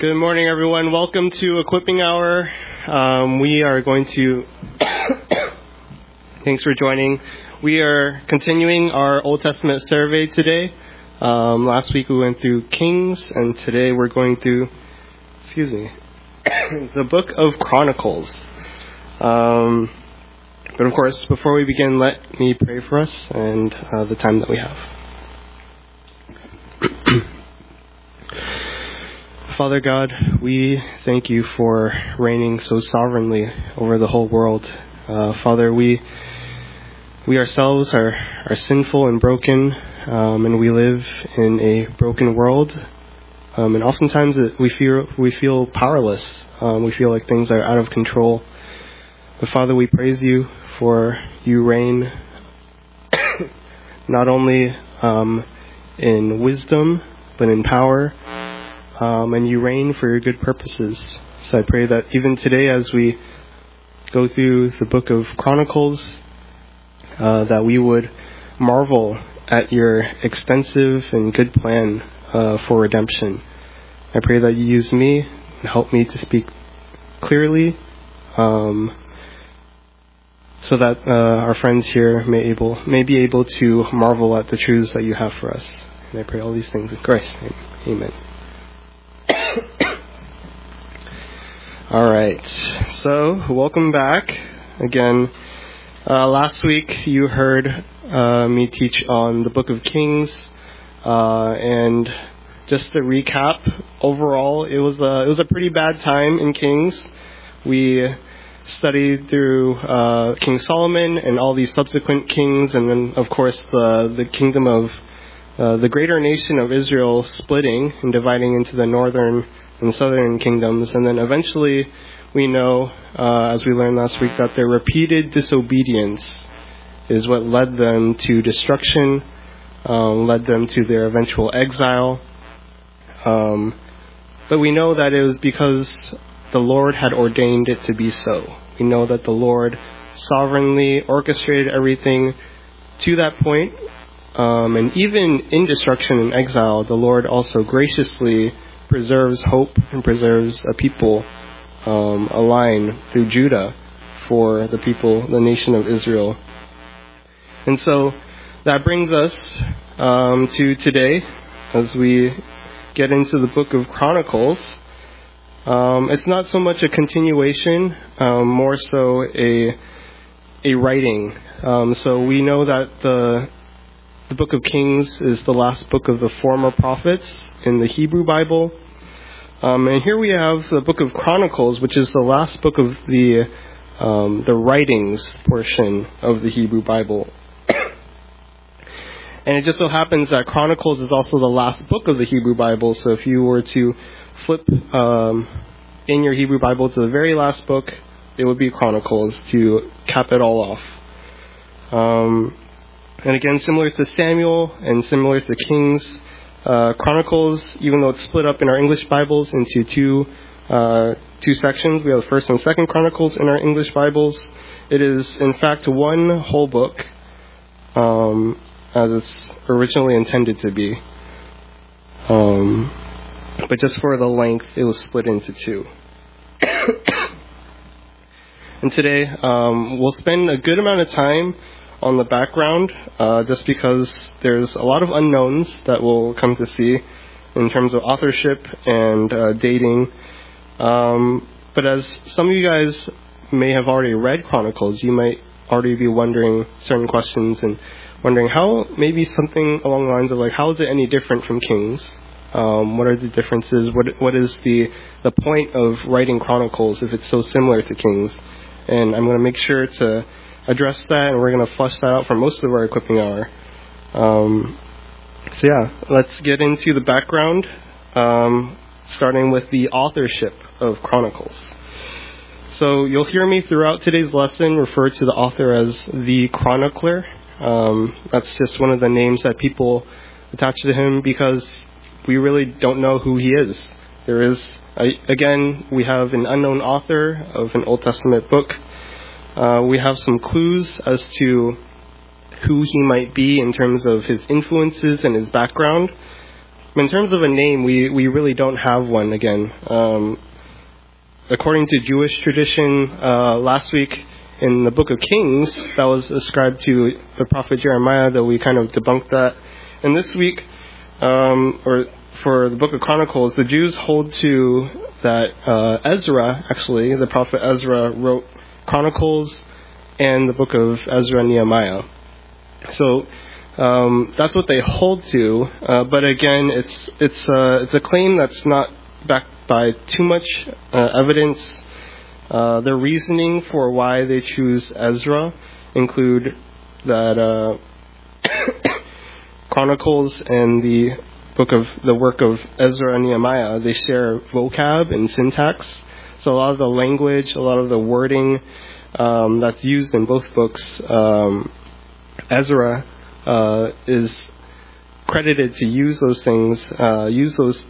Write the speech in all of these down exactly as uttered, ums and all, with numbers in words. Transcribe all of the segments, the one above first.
Good morning, everyone. Welcome to Equipping Hour. Um, we are going to... Thanks for joining. We are continuing our Old Testament survey today. Um, last week we went through Kings, and today we're going through, excuse me, the book of Chronicles. Um, but of course, before we begin, let me pray for us and uh, the time that we have. Father God, we thank you for reigning so sovereignly over the whole world. Uh, Father, we we ourselves are, are sinful and broken, um, and we live in a broken world. Um, and oftentimes it, we feel we feel powerless. Um, we feel like things are out of control. But Father, we praise you for you reign not only um, in wisdom, but in power. Um, and you reign for your good purposes. So I pray that even today as we go through the book of Chronicles, uh, that we would marvel at your extensive and good plan uh, for redemption. I pray that you use me and help me to speak clearly, um, so that uh, our friends here may able may be able to marvel at the truths that you have for us. And I pray all these things in Christ's name. Amen. All right, so welcome back again. Uh, last week you heard uh, me teach on the Book of Kings, uh, and just to recap, overall it was a it was a pretty bad time in Kings. We studied through uh, King Solomon and all these subsequent kings, and then of course the the kingdom of uh, the greater nation of Israel splitting and dividing into the northern and southern kingdoms, and then eventually we know, uh, as we learned last week, that their repeated disobedience is what led them to destruction, um, led them to their eventual exile. Um, but we know that it was because the Lord had ordained it to be so. We know that the Lord sovereignly orchestrated everything to that point, um, and even in destruction and exile, the Lord also graciously preserves hope and preserves a people, um, a line through Judah for the people, the nation of Israel. And so that brings us um, to today as we get into the book of Chronicles. Um, it's not so much a continuation, um, more so a a writing. Um, so we know that the the book of Kings is the last book of the former prophets in the Hebrew Bible. Um, and here we have the book of Chronicles, which is the last book of the um, the writings portion of the Hebrew Bible. And it just so happens that Chronicles is also the last book of the Hebrew Bible. So if you were to flip um, in your Hebrew Bible to the very last book, it would be Chronicles to cap it all off. Um, and again, similar to Samuel and similar to Kings, Uh, Chronicles, even though it's split up in our English Bibles into two uh, two sections, we have the First and Second Chronicles in our English Bibles. It is, in fact, one whole book, um, as it's originally intended to be. Um, but just for the length, it was split into two. And today, um, we'll spend a good amount of time on the background, uh, just because there's a lot of unknowns that we'll come to see in terms of authorship and uh, dating. Um, but as some of you guys may have already read Chronicles, you might already be wondering certain questions and wondering how, maybe something along the lines of like, how is it any different from Kings? Um, what are the differences? What what is the the point of writing Chronicles if it's so similar to Kings? And I'm going to make sure to address that, and we're going to flush that out for most of our equipping hour. Um, so yeah, let's get into the background, um, starting with the authorship of Chronicles. So you'll hear me throughout today's lesson refer to the author as the chronicler. Um, that's just one of the names that people attach to him because we really don't know who he is. There is, again, we have an unknown author of an Old Testament book. Uh, we have some clues as to who he might be in terms of his influences and his background. in terms of a name, we, we really don't have one again. Um, according to Jewish tradition, uh, last week in the book of Kings, that was ascribed to the prophet Jeremiah, though we kind of debunked that. And this week, um, or for the book of Chronicles, the Jews hold to that uh, Ezra, actually, the prophet Ezra wrote Chronicles and the book of Ezra and Nehemiah. So um, that's what they hold to. Uh, but again, it's it's uh, it's a claim that's not backed by too much uh, evidence. Uh, their reasoning for why they choose Ezra include that uh, Chronicles and the book of the work of Ezra and Nehemiah, they share vocab and syntax. So a lot of the language, a lot of the wording um, that's used in both books, um, Ezra uh, is credited to use those things, uh, use those,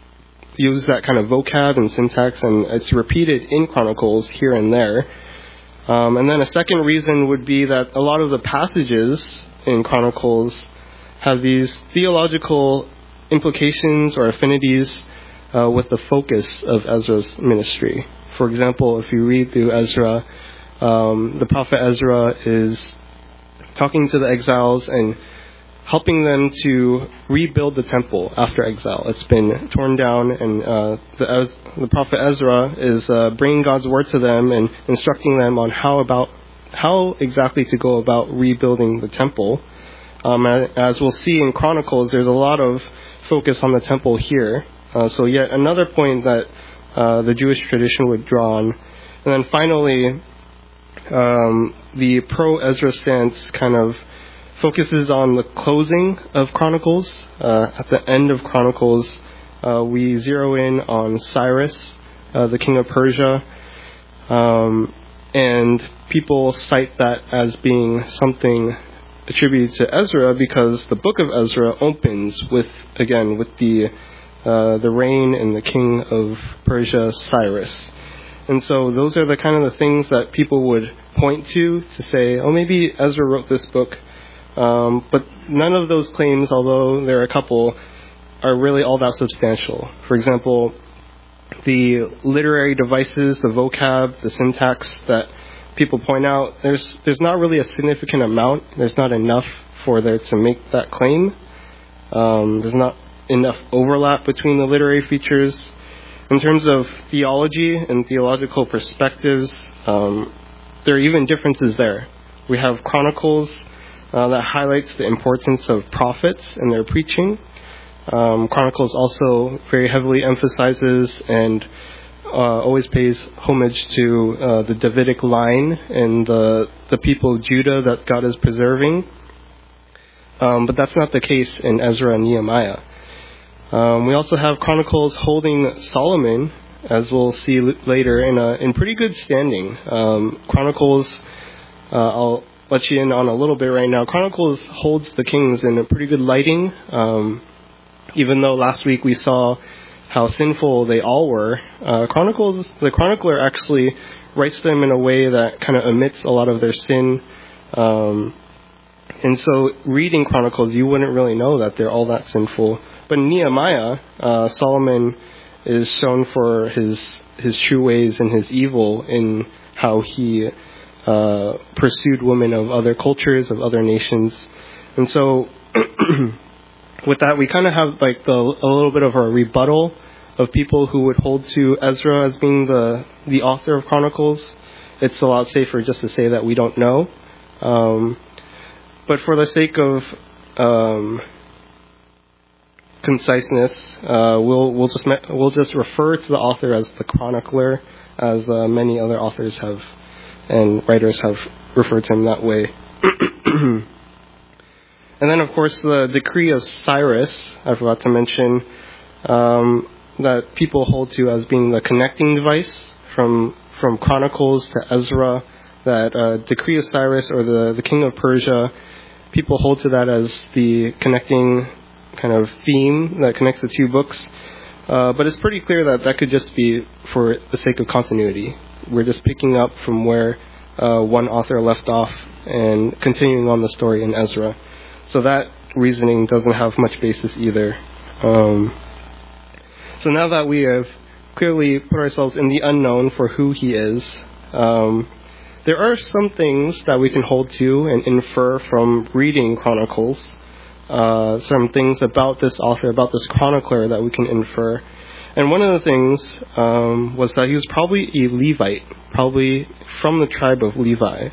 use that kind of vocab and syntax, and it's repeated in Chronicles here and there. Um, and then a second reason would be that a lot of the passages in Chronicles have these theological implications or affinities uh, with the focus of Ezra's ministry. For example, if you read through Ezra, um, the prophet Ezra is talking to the exiles and helping them to rebuild the temple after exile. It's been torn down, and uh, the, the prophet Ezra is uh, bringing God's word to them and instructing them on how about how exactly to go about rebuilding the temple. Um, as we'll see in Chronicles, there's a lot of focus on the temple here. Uh, so yet another point that uh, the Jewish tradition would draw on. And then finally, um, the pro-Ezra stance kind of focuses on the closing of Chronicles. Uh, at the end of Chronicles, uh, we zero in on Cyrus, uh, the king of Persia. Um, and people cite that as being something attributed to Ezra because the book of Ezra opens with, again, with the uh, the reign and the king of Persia, Cyrus. And so those are the kind of the things that people would point to to say, oh, maybe Ezra wrote this book. Um, but none of those claims, although there are a couple, are really all that substantial. For example, the literary devices, the vocab, the syntax that people point out, there's there's not really a significant amount. There's not enough for there to make that claim. Um, there's not enough overlap between the literary features. In terms of theology and theological perspectives, um, there are even differences there. We have Chronicles uh, that highlights the importance of prophets and their preaching. Um, Chronicles also very heavily emphasizes and Uh, always pays homage to uh, the Davidic line and the the people of Judah that God is preserving. Um, but that's not the case in Ezra and Nehemiah. Um, we also have Chronicles holding Solomon, as we'll see l- later, in a in pretty good standing. Um, Chronicles, uh, I'll let you in on a little bit right now. Chronicles holds the kings in a pretty good lighting, um, even though last week we saw how sinful they all were. Uh, Chronicles, the chronicler actually writes them in a way that kind of omits a lot of their sin. Um, and so reading Chronicles, you wouldn't really know that they're all that sinful. But in Nehemiah, uh, Solomon is shown for his his true ways and his evil in how he uh, pursued women of other cultures, of other nations. And so with that, we kind of have like the, a little bit of a rebuttal of people who would hold to Ezra as being the, the author of Chronicles. It's a lot safer just to say that we don't know. Um, but for the sake of um, conciseness, uh, we'll we'll just we'll just refer to the author as the chronicler, as uh, many other authors have and writers have referred to him that way. And then, of course, the decree of Cyrus, I forgot to mention, um, that people hold to as being the connecting device from from Chronicles to Ezra, that uh, decree of Cyrus or the, the king of Persia, people hold to that as the connecting kind of theme that connects the two books. Uh, but it's pretty clear that that could just be for the sake of continuity. We're just picking up from where uh, one author left off and continuing on the story in Ezra. So that reasoning doesn't have much basis either. Um, so now that we have clearly put ourselves in the unknown for who he is, um, there are some things that we can hold to and infer from reading Chronicles. Uh, some things about this author, about this chronicler that we can infer. And one of the things um, was that he was probably a Levite, probably from the tribe of Levi.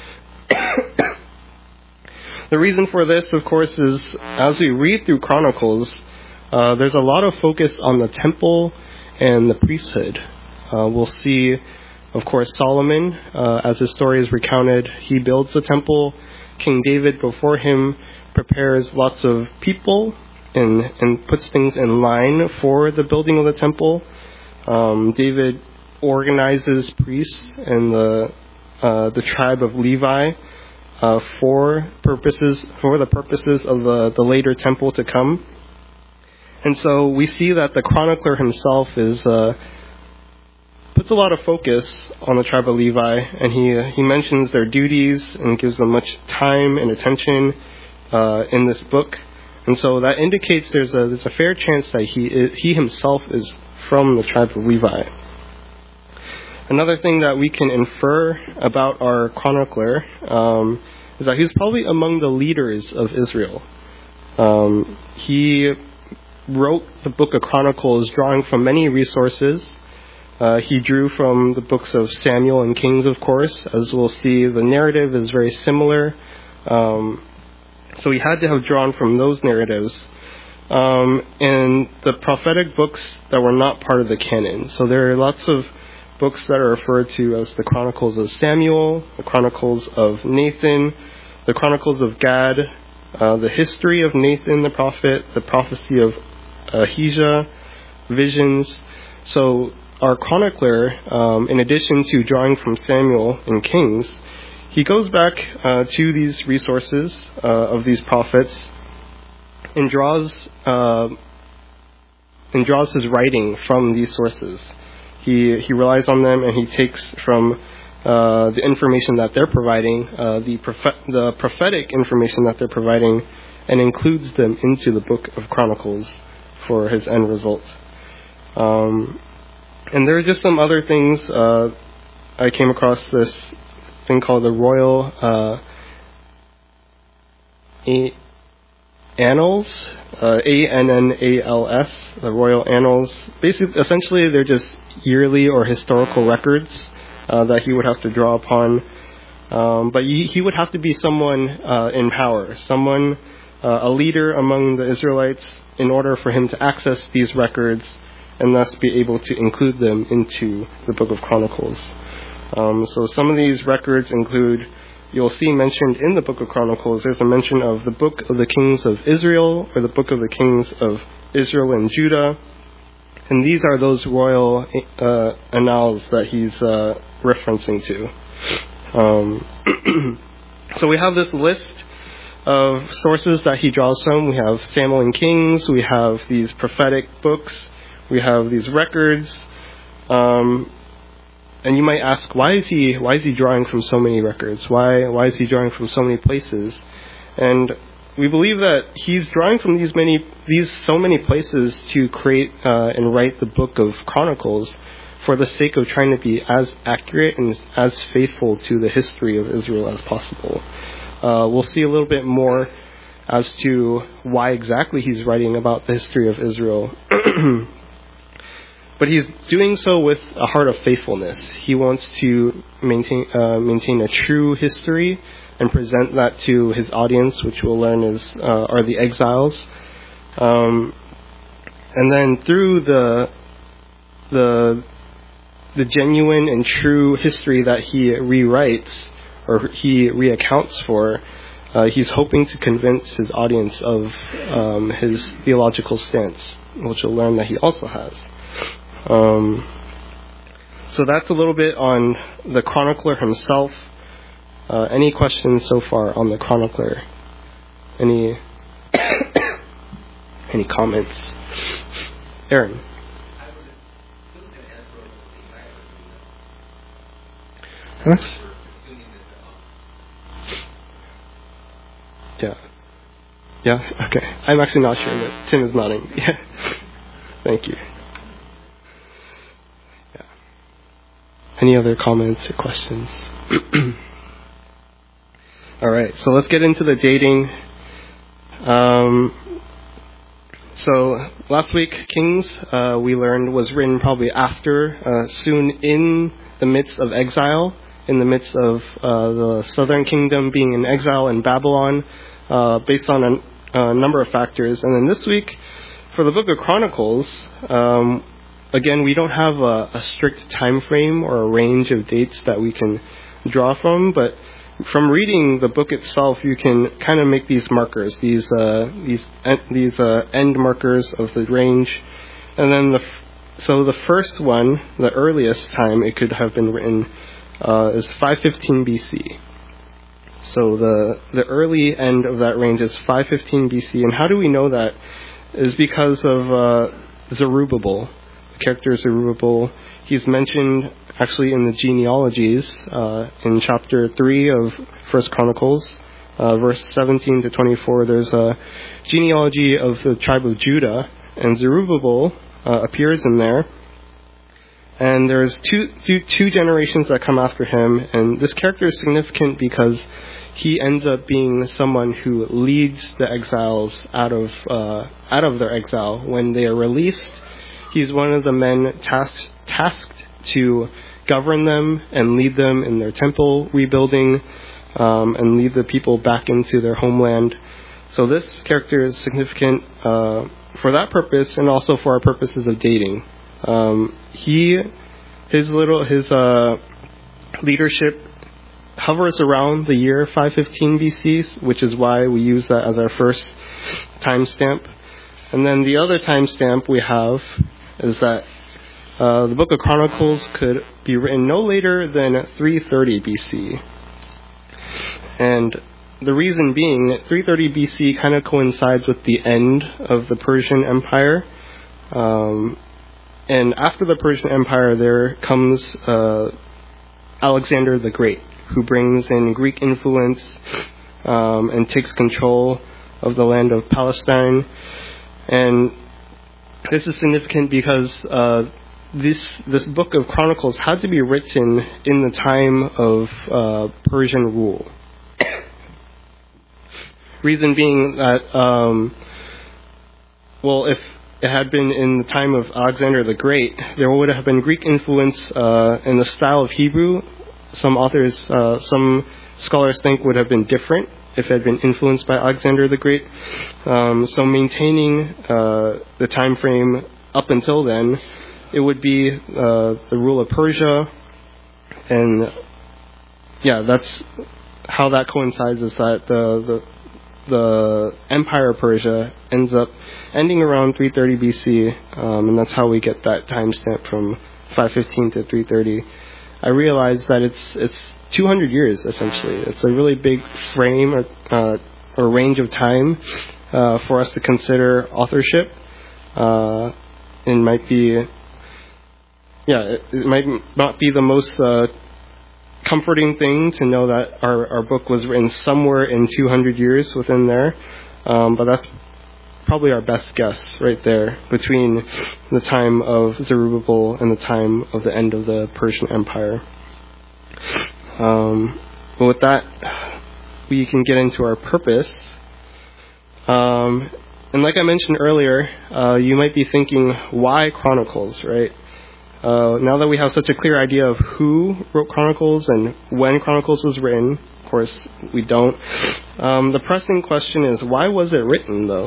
The reason for this, of course, is as we read through Chronicles, uh, there's a lot of focus on the temple and the priesthood. Uh, we'll see, of course, Solomon, uh, as his story is recounted, he builds the temple. King David before him prepares lots of people and, and puts things in line for the building of the temple. Um, David organizes priests and the uh, the tribe of Levi uh, for purposes for the purposes of the, the later temple to come. And so we see that the chronicler himself is uh, puts a lot of focus on the tribe of Levi, and he he mentions their duties and gives them much time and attention uh, in this book. And so that indicates there's a there's a fair chance that he is, he himself is from the tribe of Levi. Another thing that we can infer about our chronicler um, is that he's probably among the leaders of Israel. Um, he wrote the book of Chronicles drawing from many resources. Uh, he drew from the books of Samuel and Kings, of course. As we'll see, the narrative is very similar. Um, so he had to have drawn from those narratives. Um, and the prophetic books that were not part of the canon. So there are lots of books that are referred to as the Chronicles of Samuel, the Chronicles of Nathan, the Chronicles of Gad, uh, the history of Nathan the prophet, the prophecy of Ahijah, visions. So our chronicler, um, in addition to drawing from Samuel and Kings, he goes back uh, to these resources uh, of these prophets and draws uh, and draws his writing from these sources. He he relies on them, and he takes from uh, the information that they're providing, uh, the prophet, the prophetic information that they're providing, and includes them into the book of Chronicles for his end result. Um, and there are just some other things. Uh, I came across this thing called the Royal uh, A- Annals, uh, A N N A L S, the Royal Annals. Basically, essentially, they're just yearly or historical records uh, that he would have to draw upon. Um, but he, he would have to be someone uh, in power, someone, uh, a leader among the Israelites, in order for him to access these records and thus be able to include them into the Book of Chronicles. Um, so some of these records include, you'll see mentioned in the Book of Chronicles, there's a mention of the Book of the Kings of Israel, or the Book of the Kings of Israel and Judah. And these are those royal uh, annals that he's uh, referencing to. Um, so we have this list of sources that he draws from. We have Samuel and Kings. We have these prophetic books. We have these records. Um, and you might ask, why is he why is he drawing from so many records? Why why is he drawing from so many places? And we believe that he's drawing from these many these so many places to create uh, and write the book of Chronicles for the sake of trying to be as accurate and as faithful to the history of Israel as possible. Uh, we'll see a little bit more as to why exactly he's writing about the history of Israel. But he's doing so with a heart of faithfulness. He wants to maintain uh, maintain a true history and present that to his audience, which we'll learn is uh, are the exiles. Um, and then through the the the genuine and true history that he rewrites or he reaccounts for, uh, he's hoping to convince his audience of um, his theological stance, which we'll learn that he also has. Um, so that's a little bit on the chronicler himself. Uh, any questions so far on the chronicler? Any any comments? Aaron? Yes. Yeah. Yeah? Okay. I'm actually not sure, but Tim is nodding. Yeah. Thank you. Yeah. Any other comments or questions? All right. So let's get into the dating. Um, so last week, Kings, uh, we learned, was written probably after, uh, soon in the midst of exile, in the midst of uh, the southern kingdom being in exile in Babylon, uh, based on a, a number of factors. And then this week, for the book of Chronicles, um, again, we don't have a, a strict time frame or a range of dates that we can draw from, but from reading the book itself, you can kind of make these markers, these uh, these these uh, end markers of the range, and then the so the first one, the earliest time it could have been written, uh, is five fifteen B C. So the the early end of that range is five fifteen B C, and how do we know that? Is because of uh, Zerubbabel, the character Zerubbabel. He's mentioned actually in the genealogies uh, in chapter three of First Chronicles, uh, verse seventeen to twenty-four. There's a genealogy of the tribe of Judah, and Zerubbabel uh, appears in there. And there's two, two two generations that come after him, and this character is significant because he ends up being someone who leads the exiles out of uh, out of their exile when they are released. He's one of the men tasked tasked to govern them and lead them in their temple rebuilding, um, and lead the people back into their homeland. So this character is significant uh, for that purpose, and also for our purposes of dating. Um, he, his little, his uh, leadership hovers around the year five fifteen B C, which is why we use that as our first timestamp. And then the other timestamp we have is that uh, the Book of Chronicles could be written no later than three thirty B C. And the reason being, three thirty B C kind of coincides with the end of the Persian Empire. Um, and after the Persian Empire, there comes uh, Alexander the Great, who brings in Greek influence um, and takes control of the land of Palestine. And this is significant because uh, this this book of Chronicles had to be written in the time of uh, Persian rule. Reason being that, um, well, if it had been in the time of Alexander the Great, there would have been Greek influence uh, in the style of Hebrew. Some authors, uh, some scholars think would have been different if it had been influenced by Alexander the Great. Um, so maintaining uh, the time frame up until then, it would be uh, the rule of Persia. And yeah, that's how that coincides, is that the, the the Empire of Persia ends up ending around three thirty B C, um, and that's how we get that timestamp from five fifteen to three thirty. I realized that it's it's two hundred years, essentially. It's a really big frame or, uh, or range of time uh, for us to consider authorship. Uh, it might be, yeah, it, it might not be the most uh, comforting thing to know that our, our book was written somewhere in two hundred years within there, um, but that's probably our best guess right there between the time of Zerubbabel and the time of the end of the Persian Empire. Um, but with that, we can get into our purpose. Um, and like I mentioned earlier, uh, you might be thinking, why Chronicles, right? Uh, now that we have such a clear idea of who wrote Chronicles and when Chronicles was written, of course we don't. Um, the pressing question is, why was it written, though?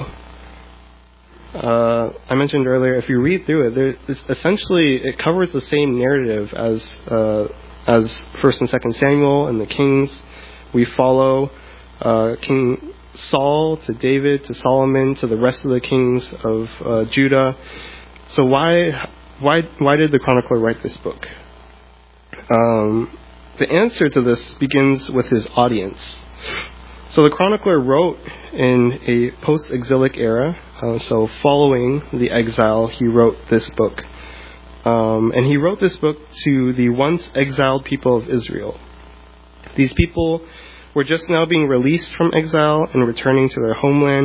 Uh, I mentioned earlier, if you read through it, there, it's essentially it covers the same narrative as uh, as First and Second Samuel and the Kings. We follow uh, King Saul to David to Solomon to the rest of the kings of uh, Judah. So why why why did the chronicler write this book? Um, the answer to this begins with his audience. So the chronicler wrote in a post-exilic era, uh, so following the exile, he wrote this book. Um, and he wrote this book to the once exiled people of Israel. These people were just now being released from exile and returning to their homeland.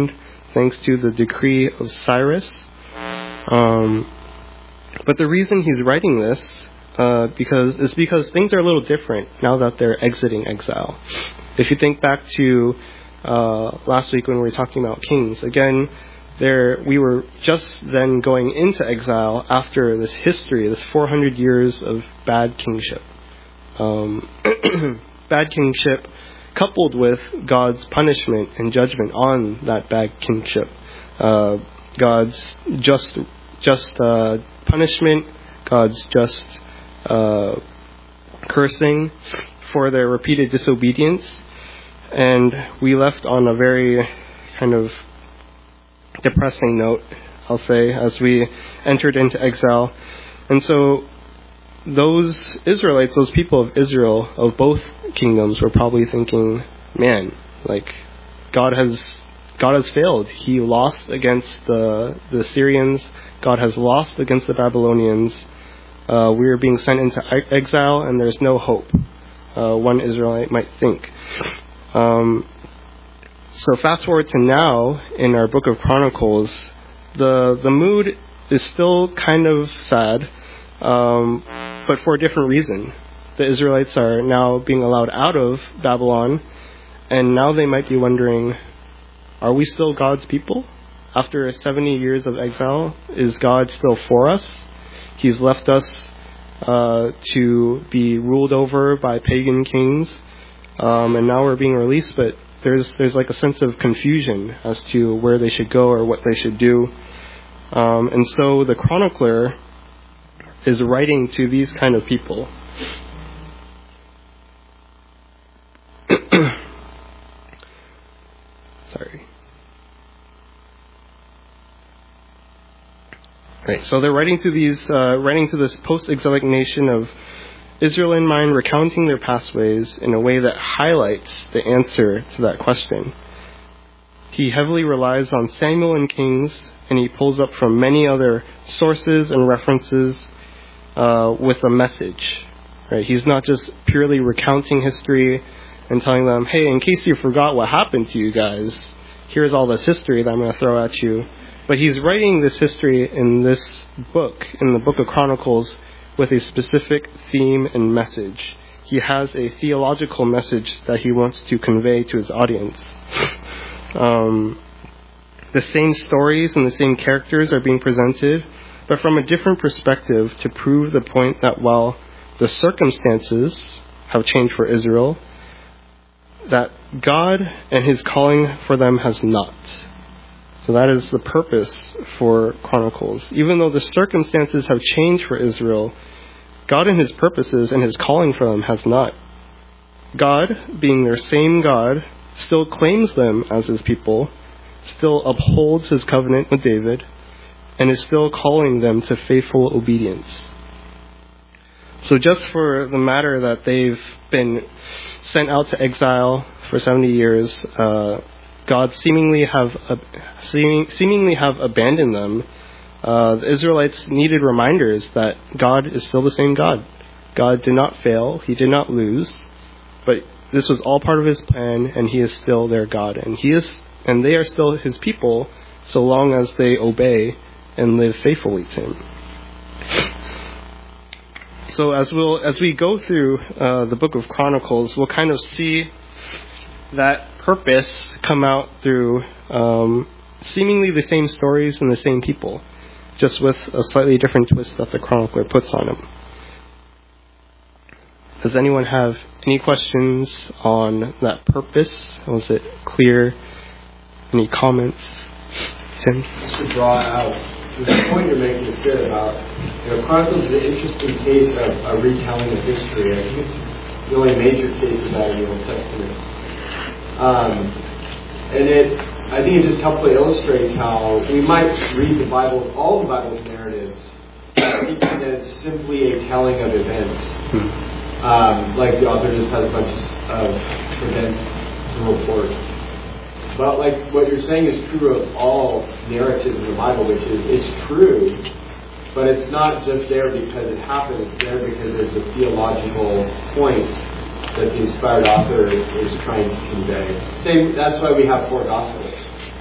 thanks to the decree of Cyrus. Um, but the reason he's writing this uh, because is because things are a little different now that they're exiting exile. If you think back to uh, last week when we were talking about kings, again, there we were just then going into exile after this history, this four hundred years of bad kingship. Um, bad kingship coupled with God's punishment and judgment on that bad kingship. Uh, God's just just uh, punishment, God's just uh, cursing for their repeated disobedience. And we left on a very kind of depressing note, I'll say, as we entered into exile. And so those Israelites, those people of Israel, of both kingdoms, were probably thinking, man, like, God has God has failed. He lost against the the Assyrians. God has lost against the Babylonians. Uh, we are being sent into exile, and there's no hope. Uh, one Israelite might think. Um, so fast forward to now, in our book of Chronicles, the the mood is still kind of sad, um, but for a different reason. The Israelites are now being allowed out of Babylon, and now they might be wondering, are we still God's people? After seventy years of exile, is God still for us? He's left us uh, to be ruled over by pagan kings, um, and now we're being released, but there's there's like a sense of confusion as to where they should go or what they should do. Um, and so the chronicler is writing to these kind of people. Sorry. Right, so they're writing to these, uh, writing to this post-exilic nation of Israel in mind, recounting their past ways in a way that highlights the answer to that question. He heavily relies on Samuel and Kings, and he pulls up from many other sources and references uh, with a message. Right, he's not just purely recounting history and telling them, hey, in case you forgot what happened to you guys, here's all this history that I'm going to throw at you. But he's writing this history in this book, in the book of Chronicles, with a specific theme and message. He has a theological message that he wants to convey to his audience. Um, the same stories and the same characters are being presented, but from a different perspective to prove the point that while the circumstances have changed for Israel, that God and his calling for them has not. So that is the purpose for Chronicles. Even though the circumstances have changed for Israel, God and his purposes and his calling for them has not. God, being their same God, still claims them as his people, still upholds his covenant with David, and is still calling them to faithful obedience. So just for the matter that they've been sent out to exile for seventy years, uh, God seemingly have uh, seeming, seemingly have abandoned them. Uh, the Israelites needed reminders that God is still the same God. God did not fail; He did not lose. But this was all part of His plan, and He is still their God, and He is, and they are still His people, so long as they obey and live faithfully to Him. So as we'll as we go through uh, the book of Chronicles, we'll kind of see that purpose come out through um, seemingly the same stories and the same people, just with a slightly different twist that the chronicler puts on them. Does anyone have any questions on that purpose? Was it clear? Any comments? Tim? Just to draw out, the point you're making is good about, you know, Chronicles is an interesting case of a retelling of history. I think it's the only major case of that in the Old Testament. Um, and it, I think it just helpfully illustrates how we might read the Bible, all the Bible's narratives, thinking that it's simply a telling of events. Um, like the author just has a bunch of events to report. But like what you're saying is true of all narratives in the Bible, which is it's true, but it's not just there because it happened. It's there because there's a theological point that the inspired author is trying to convey. Same, that's why we have four Gospels.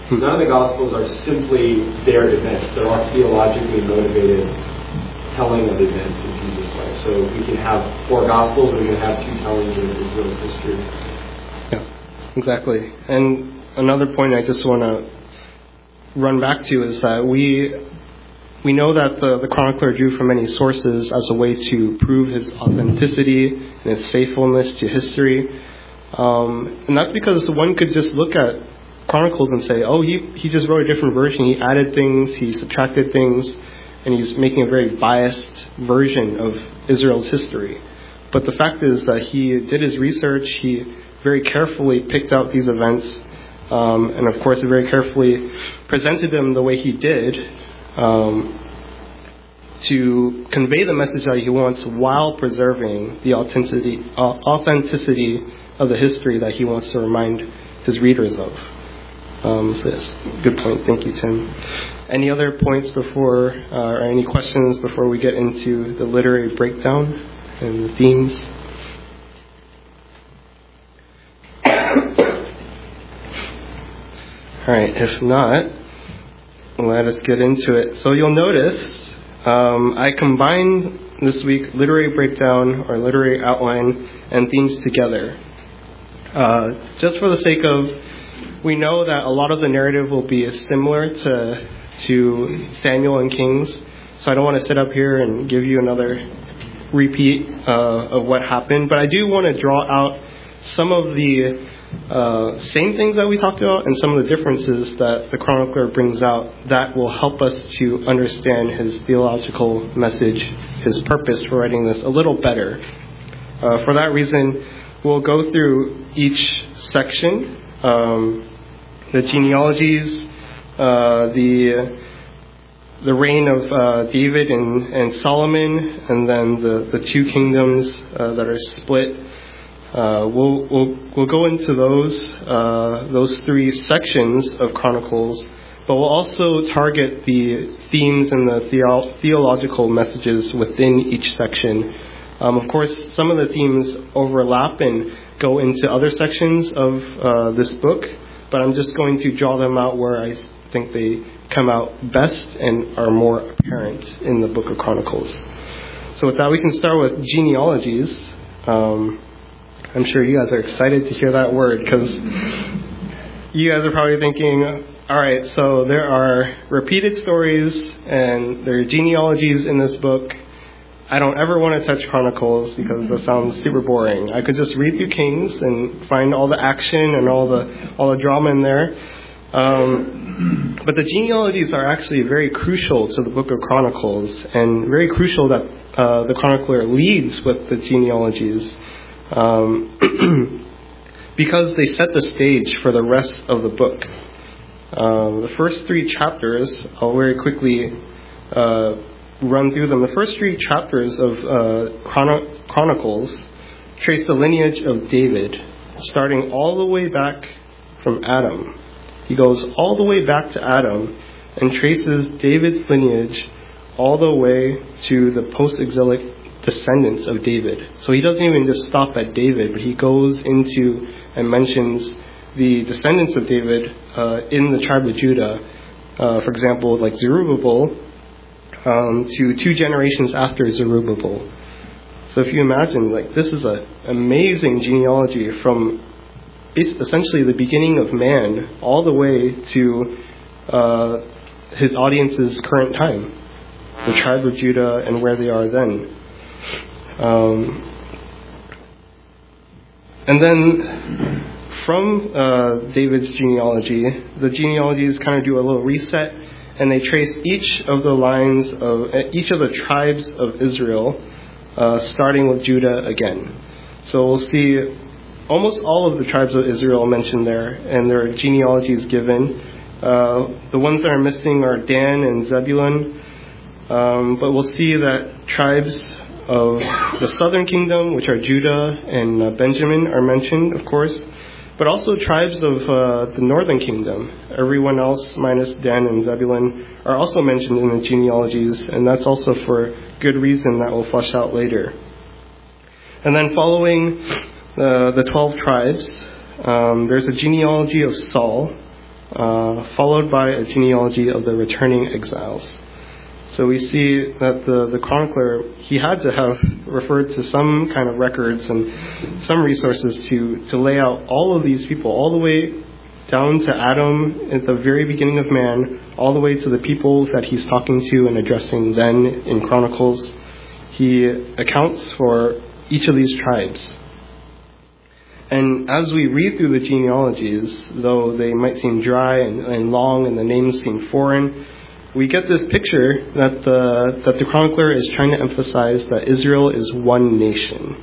None of the Gospels are simply their events. They're all theologically motivated telling of events in Jesus' life. So we can have four Gospels, and we can have two tellings of Israel's history. Yeah, exactly. And another point I just want to run back to is that we we know that the, the chronicler drew from many sources as a way to prove his authenticity and his faithfulness to history. Um, and that's because one could just look at Chronicles and say, oh, he, he just wrote a different version. He added things, he subtracted things, and he's making a very biased version of Israel's history. But the fact is that he did his research, he very carefully picked out these events, um, and of course very carefully presented them the way he did, um, to convey the message that he wants while preserving the authenticity, uh, authenticity of the history that he wants to remind his readers of. Um, so yes, good point. Thank you, Tim. Any other points before, uh, or any questions before we get into the literary breakdown and the themes? All right, if not, let us get into it. So you'll notice um, I combined this week literary breakdown or literary outline and themes together. Uh, just for the sake of, we know that a lot of the narrative will be similar to to Samuel and Kings, so I don't want to sit up here and give you another repeat uh, of what happened, but I do want to draw out some of the uh, same things that we talked about and some of the differences that the chronicler brings out that will help us to understand his theological message, his purpose for writing this a little better. Uh, for that reason, we'll go through each section. Um, the genealogies, uh, the the reign of uh, David and, and Solomon, and then the, the two kingdoms uh, that are split. Uh, we'll we'll we'll go into those uh, those three sections of Chronicles, but we'll also target the themes and the theo- theological messages within each section. Um, of course, some of the themes overlap and go into other sections of uh, this book, but I'm just going to draw them out where I think they come out best and are more apparent in the book of Chronicles. So with that, we can start with genealogies. Um, I'm sure you guys are excited to hear that word, because you guys are probably thinking, all right, so there are repeated stories and there are genealogies in this book. I don't ever want to touch Chronicles because that sounds super boring. I could just read through Kings and find all the action and all the all the drama in there. Um, but the genealogies are actually very crucial to the book of Chronicles, and very crucial that uh, the chronicler leads with the genealogies, um, because they set the stage for the rest of the book. Uh, the first three chapters, I'll very quickly uh, run through them. The first three chapters of uh, Chron- Chronicles trace the lineage of David, starting all the way back from Adam. He goes all the way back to Adam and traces David's lineage all the way to the post-exilic descendants of David. So he doesn't even just stop at David, but he goes into and mentions the descendants of David uh, in the tribe of Judah. Uh, for example, like Zerubbabel, um, to two generations after Zerubbabel. So if you imagine, like, this is an amazing genealogy from essentially the beginning of man all the way to uh, his audience's current time, the tribe of Judah and where they are then. Um, and then from uh, David's genealogy, the genealogies kind of do a little reset, and they trace each of the lines of each of the tribes of Israel, uh, starting with Judah again. So we'll see almost all of the tribes of Israel mentioned there, and their genealogies given. Uh, the ones that are missing are Dan and Zebulun, um, but we'll see that tribes of the southern kingdom, which are Judah and uh, Benjamin, are mentioned, of course, but also tribes of uh, the northern kingdom. Everyone else, minus Dan and Zebulun, are also mentioned in the genealogies, and that's also for good reason that we'll flesh out later. And then following uh, the twelve tribes, um, there's a genealogy of Saul, uh, followed by a genealogy of the returning exiles. So we see that the, the chronicler, he had to have referred to some kind of records and some resources to, to lay out all of these people, all the way down to Adam at the very beginning of man, all the way to the people that he's talking to and addressing then in Chronicles. He accounts for each of these tribes. And as we read through the genealogies, though they might seem dry and, and long and the names seem foreign, we get this picture that the that the chronicler is trying to emphasize that Israel is one nation.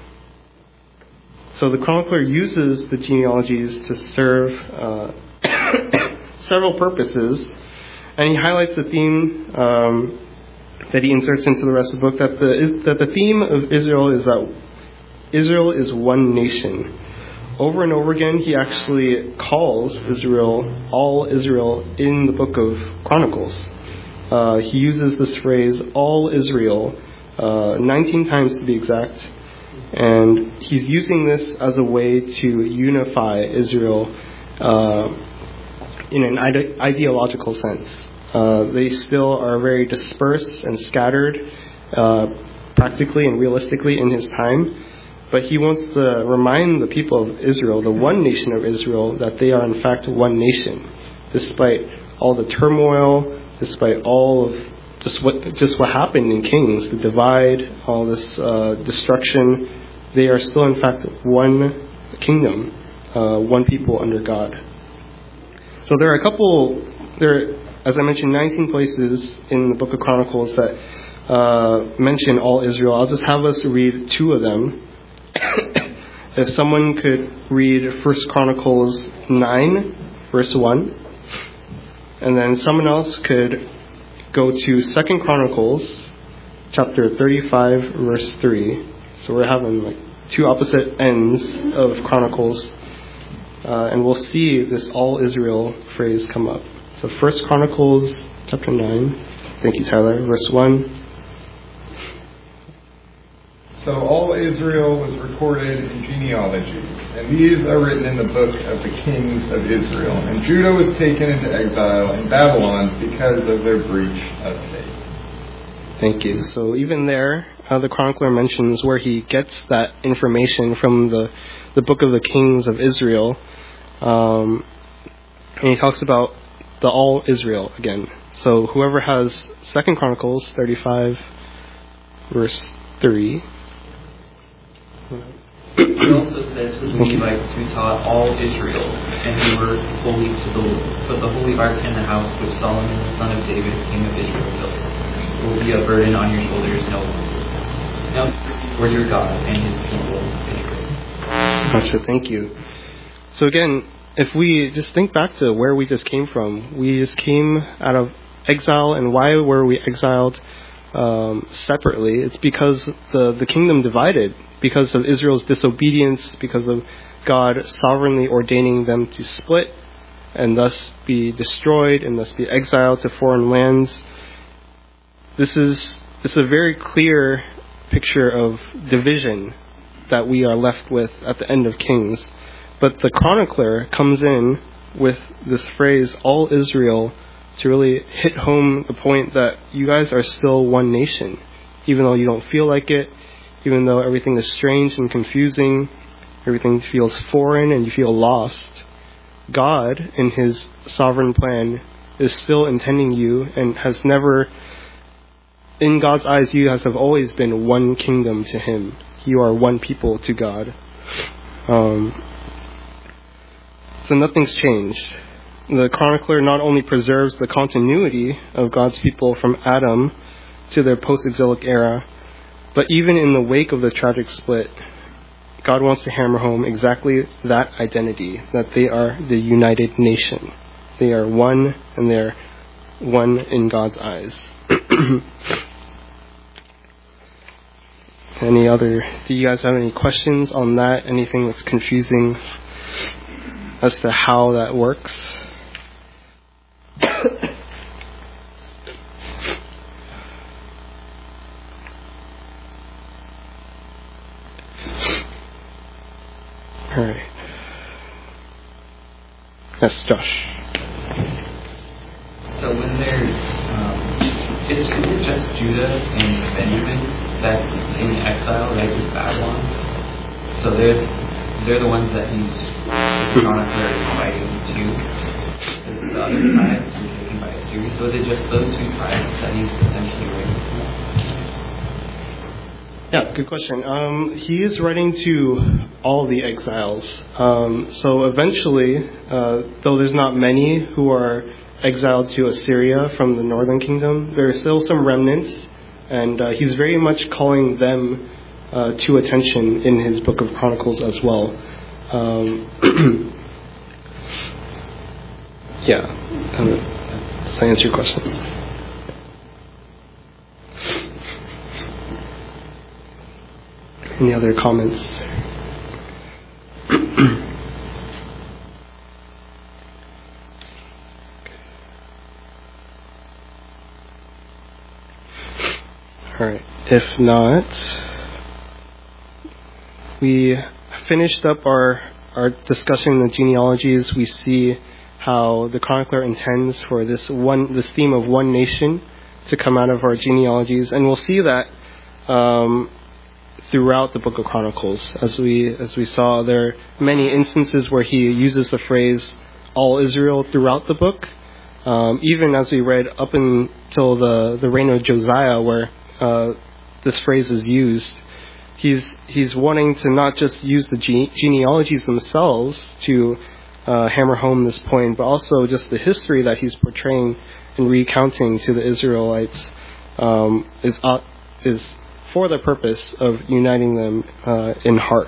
So the chronicler uses the genealogies to serve uh, several purposes, and he highlights a theme um, that he inserts into the rest of the book, that the that the theme of Israel is that Israel is one nation. Over and over again, he actually calls Israel, all Israel, in the book of Chronicles. Uh, he uses this phrase, all Israel, uh, nineteen times to be exact. And he's using this as a way to unify Israel uh, in an ide- ideological sense. Uh, they still are very dispersed and scattered, uh, practically and realistically in his time. But he wants to remind the people of Israel, the one nation of Israel, that they are in fact one nation, despite all the turmoil, despite all of just what just what happened in Kings, the divide, all this uh, destruction. They are still in fact one kingdom, uh, one people under God. So there are a couple, there, as I mentioned, nineteen places in the book of Chronicles that uh, mention all Israel. I'll just have us read two of them. If someone could read First Chronicles nine, verse one, and then someone else could go to Second Chronicles, chapter thirty-five, verse three. So we're having like two opposite ends of Chronicles, uh, and we'll see this all Israel phrase come up. So First Chronicles, chapter nine. Thank you, Tyler. Verse one. So all Israel was recorded in genealogies, and these are written in the book of the kings of Israel. And Judah was taken into exile in Babylon because of their breach of faith. Thank you. So even there, uh, the chronicler mentions where he gets that information from the, the book of the kings of Israel. Um, and he talks about the all Israel again. So whoever has Second Chronicles thirty-five, verse three. He also said to the Levites who taught all Israel, and who were holy to the Lord, put the holy ark in the house which Solomon, the son of David, king of Israel, built. It will be a burden on your shoulders no longer. Now for your God and his people Israel. Gotcha, thank you. So again, if we just think back to where we just came from, we just came out of exile, and why were we exiled um, separately? It's because the, the kingdom divided. Because of Israel's disobedience, because of God sovereignly ordaining them to split and thus be destroyed and thus be exiled to foreign lands. This is, this is a very clear picture of division that we are left with at the end of Kings. But the chronicler comes in with this phrase, all Israel, to really hit home the point that you guys are still one nation, even though you don't feel like it. Even though everything is strange and confusing, everything feels foreign and you feel lost, God, in his sovereign plan, is still intending you and has never, in God's eyes, you guys have always been one kingdom to him. You are one people to God. Um, so nothing's changed. The chronicler not only preserves the continuity of God's people from Adam to their post-exilic era, but even in the wake of the tragic split, God wants to hammer home exactly that identity, that they are the united nation. They are one, and they're one in God's eyes. Any other, do you guys have any questions on that? Anything that's confusing as to how that works? All right. Yes, Josh. So when they're, um, it's, is it just Judah and Benjamin that's in exile, right, with Babylon? So they're they're the ones that he's the chronicler is fighting to. Because the other tribes were taken by Assyria. So is it just those two tribes that he's essentially writing to? Yeah, good question. Um, he is writing to all the exiles. Um, so eventually, uh, though there's not many who are exiled to Assyria from the northern kingdom, there are still some remnants, and uh, he's very much calling them uh, to attention in his book of Chronicles as well. Um, yeah, um, does that answer your question? Any other comments? All right. If not, we finished up our our discussion of the genealogies. We see how the chronicler intends for this one this theme of one nation to come out of our genealogies, and we'll see that um, throughout the book of Chronicles. As we as we saw, there are many instances where he uses the phrase "all Israel" throughout the book. Um, even as we read up until the, the reign of Josiah, where uh, this phrase is used, he's he's wanting to not just use the gene- genealogies themselves to uh, hammer home this point, but also just the history that he's portraying and recounting to the Israelites um, is uh, is for the purpose of uniting them uh, in heart.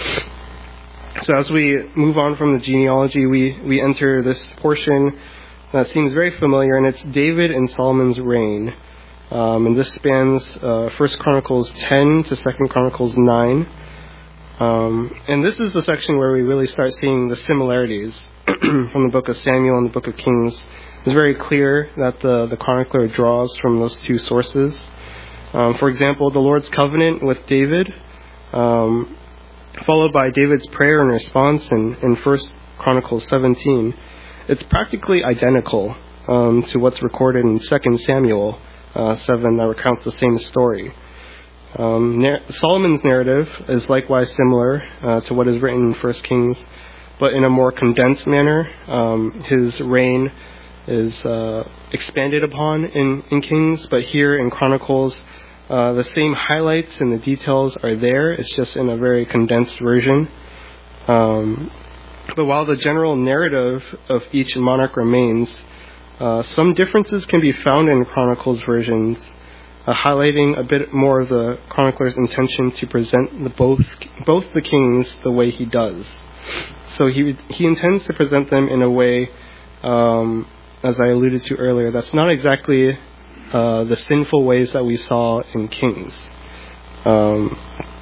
So as we move on from the genealogy, we, we enter this portion that seems very familiar, and it's David and Solomon's reign. Um, and this spans uh, First Chronicles ten to Second Chronicles nine. Um, and this is the section where we really start seeing the similarities from the book of Samuel and the book of Kings. It's very clear that the, the chronicler draws from those two sources. Um, for example, the Lord's covenant with David, um, followed by David's prayer and response in, in First Chronicles seventeen. It's practically identical um, to what's recorded in Second Samuel uh, seven that recounts the same story. Um, Nar- Solomon's narrative is likewise similar uh, to what is written in First Kings, but in a more condensed manner. Um, his reign is uh, expanded upon in, in Kings, but here in Chronicles, uh, the same highlights and the details are there. It's just in a very condensed version. Um, but while the general narrative of each monarch remains, uh, some differences can be found in Chronicles versions, uh, highlighting a bit more of the chronicler's intention to present the both both the kings the way he does. So he he intends to present them in a way, um, as I alluded to earlier, that's not exactly uh, the sinful ways that we saw in Kings. Um,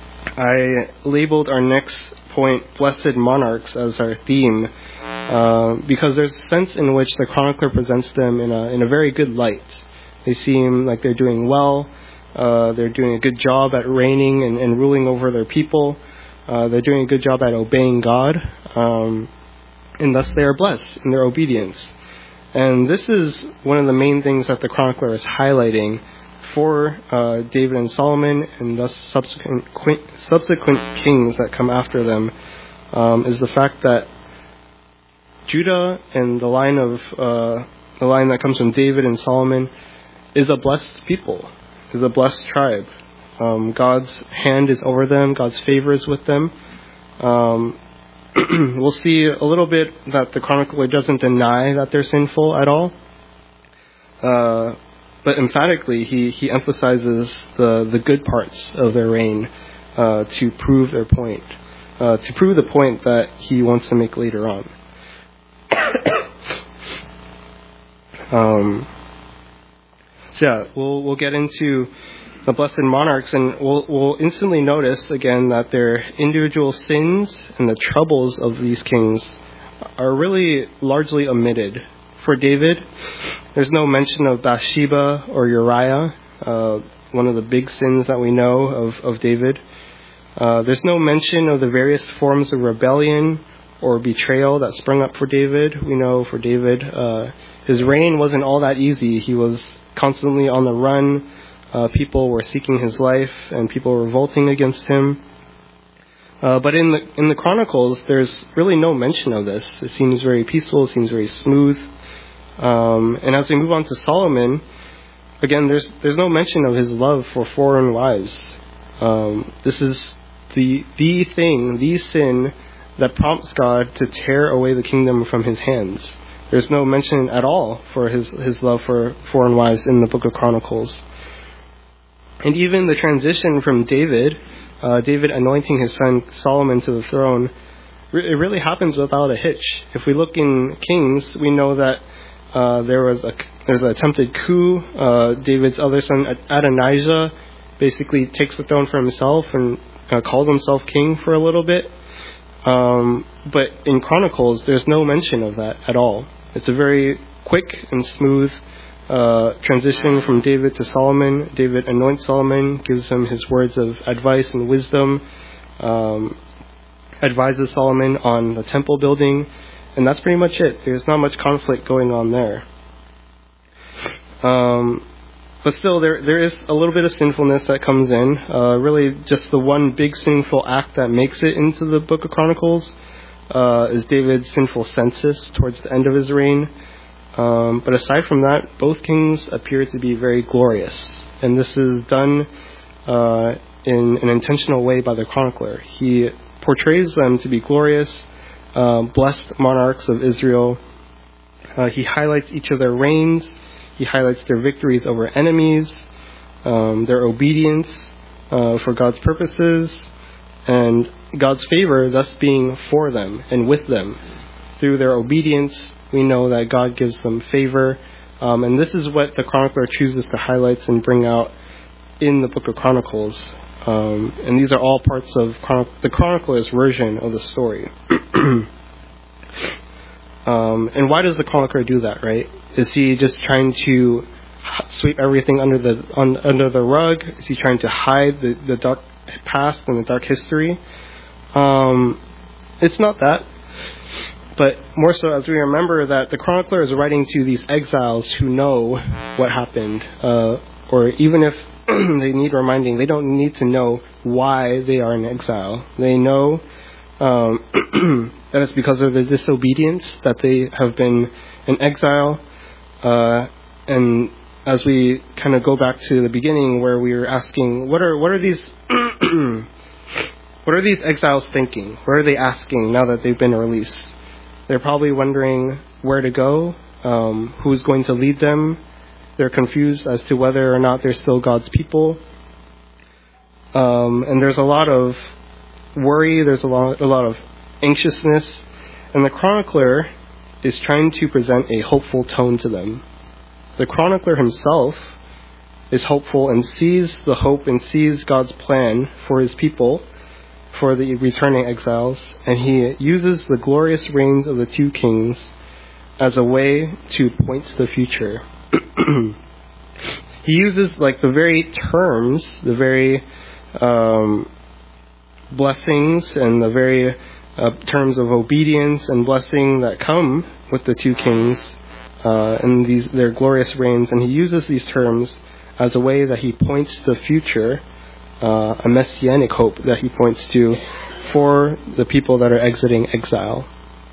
I labeled our next point, Blessed Monarchs, as our theme, uh, because there's a sense in which the chronicler presents them in a in a very good light. They seem like they're doing well. Uh, they're doing a good job at reigning and, and ruling over their people. Uh, they're doing a good job at obeying God, um, and thus they are blessed in their obedience. And this is one of the main things that the chronicler is highlighting for uh, David and Solomon, and thus subsequent subsequent kings that come after them, um, is the fact that Judah and the line of uh, the line that comes from David and Solomon is a blessed people, is a blessed tribe. Um, God's hand is over them. God's favor is with them. Um, we'll see a little bit that the chronicler doesn't deny that they're sinful at all. Uh, but emphatically, he, he emphasizes the, the good parts of their reign uh, to prove their point, uh, to prove the point that he wants to make later on. um, so yeah, we'll we'll get into the blessed monarchs, and we'll, we'll instantly notice again that their individual sins and the troubles of these kings are really largely omitted. For David, there's no mention of Bathsheba or Uriah, uh, one of the big sins that we know of, of David. Uh, there's no mention of the various forms of rebellion or betrayal that sprung up for David. We know for David, uh, his reign wasn't all that easy. He was constantly on the run. Uh, people were seeking his life, and people were revolting against him. Uh, but in the in the Chronicles, there's really no mention of this. It seems very peaceful. It seems very smooth. Um, and as we move on to Solomon, again, there's there's no mention of his love for foreign wives. Um, this is the the thing, the sin that prompts God to tear away the kingdom from his hands. There's no mention at all for his, his love for foreign wives in the book of Chronicles. And even the transition from David, uh, David anointing his son Solomon to the throne, it really happens without a hitch. If we look in Kings, we know that uh, there was a there's an attempted coup. Uh, David's other son Adonijah basically takes the throne for himself and uh, calls himself king for a little bit. Um, but in Chronicles, there's no mention of that at all. It's a very quick and smooth uh, transition from David to Solomon. David anoints Solomon, gives him his words of advice and wisdom, um, advises Solomon on the temple building, and that's pretty much it. There's not much conflict going on there. Um, but still, there there is a little bit of sinfulness that comes in. Uh, really, just the one big sinful act that makes it into the book of Chronicles uh, is David's sinful census towards the end of his reign. Um, but aside from that, both kings appear to be very glorious. And this is done uh, in an intentional way by the chronicler. He portrays them to be glorious, uh, blessed monarchs of Israel. Uh, he highlights each of their reigns. He highlights their victories over enemies, um, their obedience uh, for God's purposes, and God's favor thus being for them and with them. Through their obedience, we know that God gives them favor. Um, and this is what the chronicler chooses to highlight and bring out in the book of Chronicles. Um, and these are all parts of chron- the chronicler's version of the story. um, and why does the chronicler do that, right? Is he just trying to sweep everything under the on, under the rug? Is he trying to hide the, the dark past and the dark history? Um, it's not that. But more so as we remember that the chronicler is writing to these exiles who know what happened. Uh, or even if they need reminding, they don't need to know why they are in exile. They know um, that it's because of the disobedience that they have been in exile. Uh, and as we kind of go back to the beginning where we were asking, what are what are these what are these exiles thinking? What are they asking now that they've been released? They're probably wondering where to go, um, who's going to lead them. They're confused as to whether or not they're still God's people. Um, and there's a lot of worry, there's a lot, a lot of anxiousness, and the chronicler is trying to present a hopeful tone to them. The chronicler himself is hopeful and sees the hope and sees God's plan for his people, for the returning exiles, and he uses the glorious reigns of the two kings as a way to point to the future. He uses like the very terms, the very um, blessings and the very uh, terms of obedience and blessing that come with the two kings uh, and these their glorious reigns, and he uses these terms as a way that he points to the future. Uh, a messianic hope that he points to for the people that are exiting exile.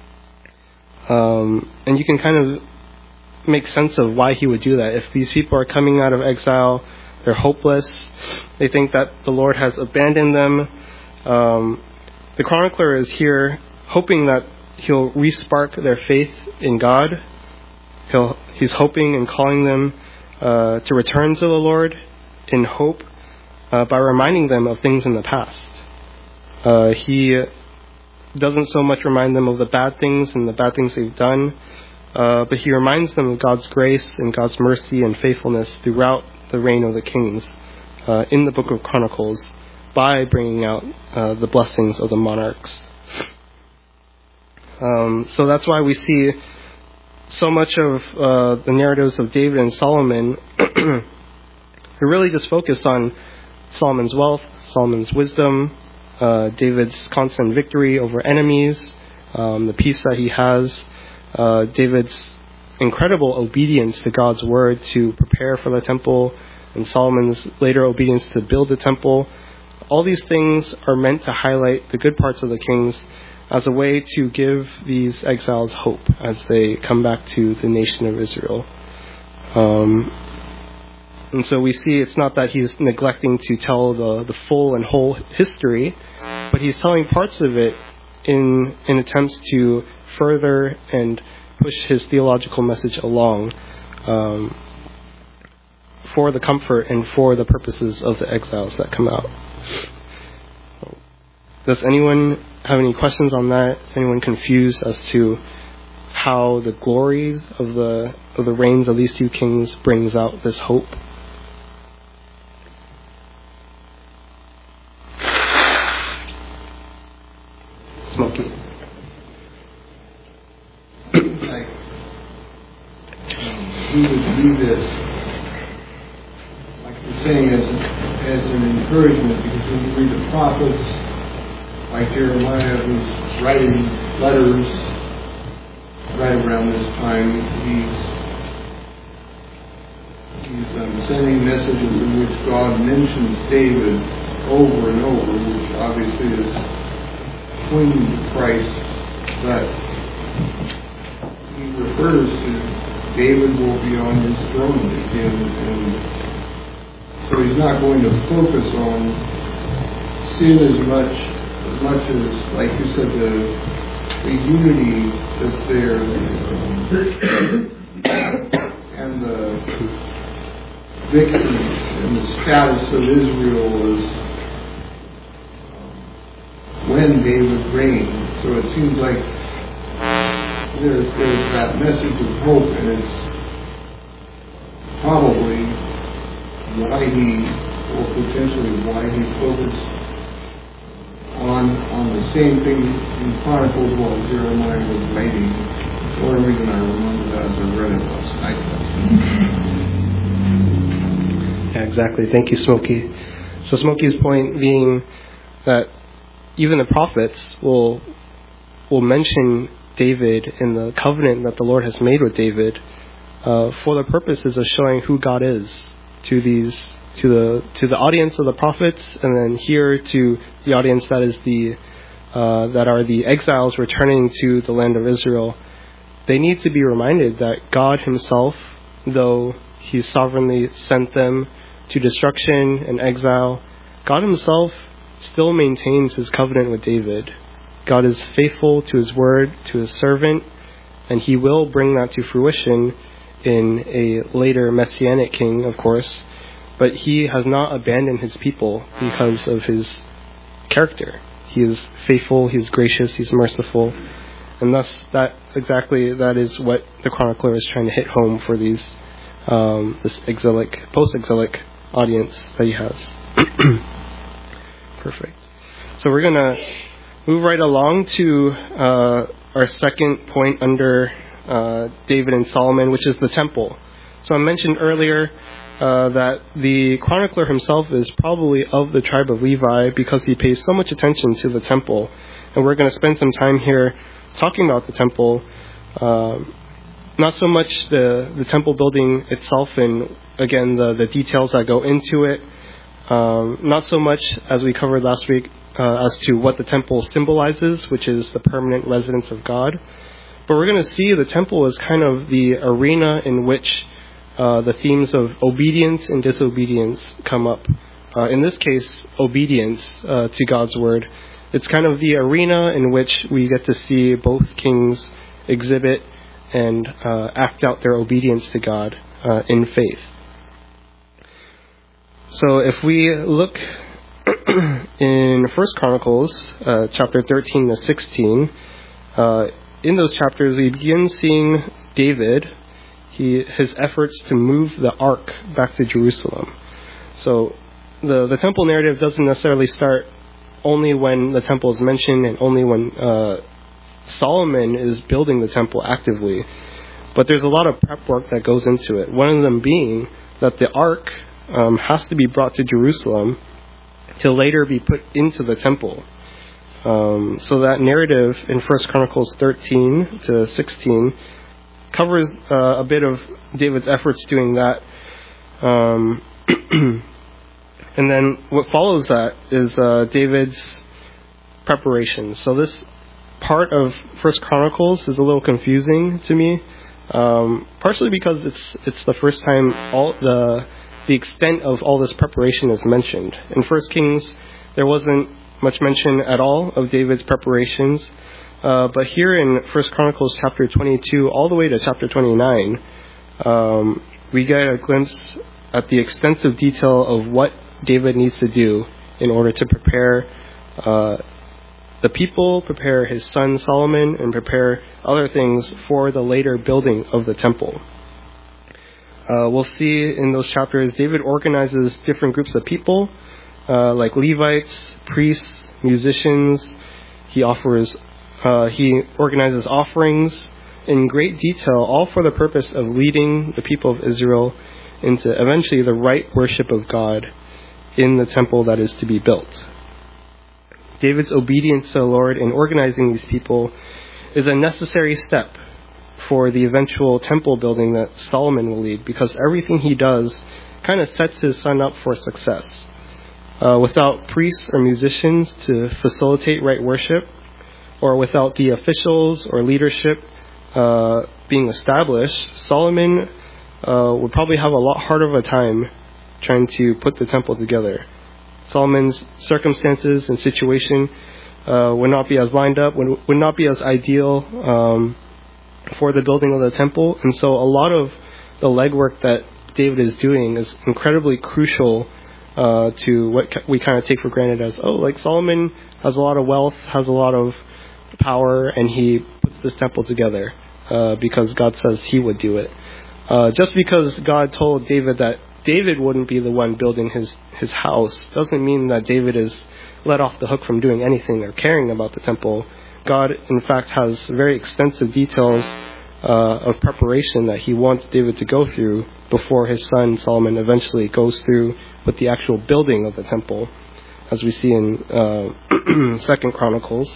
Um, and you can kind of make sense of why he would do that. If these people are coming out of exile, they're hopeless, they think that the Lord has abandoned them. Um, the chronicler is here hoping that he'll re-spark their faith in God. He'll, he's hoping and calling them uh, to return to the Lord in hope. Uh, by reminding them of things in the past. Uh, he doesn't so much remind them of the bad things and the bad things they've done, uh, but he reminds them of God's grace and God's mercy and faithfulness throughout the reign of the kings uh, in the book of Chronicles by bringing out uh, the blessings of the monarchs. Um, so that's why we see so much of uh, the narratives of David and Solomon are really just focused on Solomon's wealth, Solomon's wisdom, uh, David's constant victory over enemies, um, the peace that he has, uh, David's incredible obedience to God's word to prepare for the temple, and Solomon's later obedience to build the temple. All these things are meant to highlight the good parts of the kings as a way to give these exiles hope as they come back to the nation of Israel. Um, and so we see it's not that he's neglecting to tell the, the full and whole history, but he's telling parts of it in, in attempts to further and push his theological message along um, for the comfort and for the purposes of the exiles that come out. Does anyone have any questions on that? Is anyone confused as to how the glories of the of the reigns of these two kings brings out this hope? Smokey. Like, we would read this, like you're saying, as, as an encouragement, because when you read the prophets, like Jeremiah, who's writing letters right around this time, he's he's um, sending messages in which God mentions David over and over, which obviously is pointing to Christ, but he refers to David will be on his throne again, and so he's not going to focus on sin as much. As much as, like you said, the, the unity that's there, um, and the victory and the status of Israel is um, when David reigned. So it seems like there's, there's that message of hope, and it's probably why he, or potentially why he focused on on the same thing in Chronicles while Jeremiah was writing. The only reason I remember that is I read it last night. Yeah, exactly. Thank you, Smokey. So Smokey's point being that even the prophets will will mention David in the covenant that the Lord has made with David uh, for the purposes of showing who God is to these to the to the audience of the prophets, and then here to the audience that is the uh, that are the exiles returning to the land of Israel. They need to be reminded that God himself, though he sovereignly sent them to destruction and exile, God himself still maintains his covenant with David. God is faithful to his word, to his servant, and he will bring that to fruition in a later messianic king, of course. But he has not abandoned his people because of his character. He is faithful, he is gracious, he's merciful. And thus, that exactly that is what the chronicler is trying to hit home for these um, this exilic, post-exilic audience that he has. Perfect. So we're going to move right along to uh, our second point under uh, David and Solomon, which is the temple. So I mentioned earlier Uh, that the chronicler himself is probably of the tribe of Levi because he pays so much attention to the temple. And we're going to spend some time here talking about the temple. Um, not so much the, the temple building itself and, again, the, the details that go into it. Um, not so much, as we covered last week, uh, as to what the temple symbolizes, which is the permanent residence of God. But we're going to see the temple as kind of the arena in which Uh, the themes of obedience and disobedience come up. Uh, in this case, obedience uh, to God's word. It's kind of the arena in which we get to see both kings exhibit and uh, act out their obedience to God uh, in faith. So if we look in First Chronicles, uh, chapter thirteen to sixteen, uh, in those chapters we begin seeing David, He, his efforts to move the ark back to Jerusalem. So the the temple narrative doesn't necessarily start only when the temple is mentioned and only when uh, Solomon is building the temple actively. But there's a lot of prep work that goes into it. One of them being that the ark um, has to be brought to Jerusalem to later be put into the temple. Um, so that narrative in First Chronicles thirteen to sixteen covers uh, a bit of David's efforts doing that. Um, and then what follows that is uh, David's preparation. So this part of First Chronicles is a little confusing to me, um, partially because it's it's the first time all the the extent of all this preparation is mentioned. In First Kings, there wasn't much mention at all of David's preparations, uh, but here in First Chronicles chapter twenty-two all the way to chapter twenty-nine, um, we get a glimpse at the extensive detail of what David needs to do in order to prepare uh, the people, prepare his son Solomon, and prepare other things for the later building of the temple. Uh, we'll see in those chapters, David organizes different groups of people, uh, like Levites, priests, musicians. He offers, uh, he organizes offerings in great detail, all for the purpose of leading the people of Israel into eventually the right worship of God in the temple that is to be built. David's obedience to the Lord in organizing these people is a necessary step for the eventual temple building that Solomon will lead, because everything he does kind of sets his son up for success. Uh, without priests or musicians to facilitate right worship, or without the officials or leadership uh, being established, Solomon uh, would probably have a lot harder of a time trying to put the temple together. Solomon's circumstances and situation uh, would not be as lined up, would, would not be as ideal um, for the building of the temple. And so a lot of the legwork that David is doing is incredibly crucial uh, to what we kind of take for granted as, oh, like Solomon has a lot of wealth, has a lot of power, and he puts this temple together uh, because God says he would do it. Uh, just because God told David that David wouldn't be the one building his, his house doesn't mean that David is let off the hook from doing anything or caring about the temple. God, in fact, has very extensive details uh, of preparation that he wants David to go through before his son Solomon eventually goes through with the actual building of the temple, as we see in uh, Second Chronicles.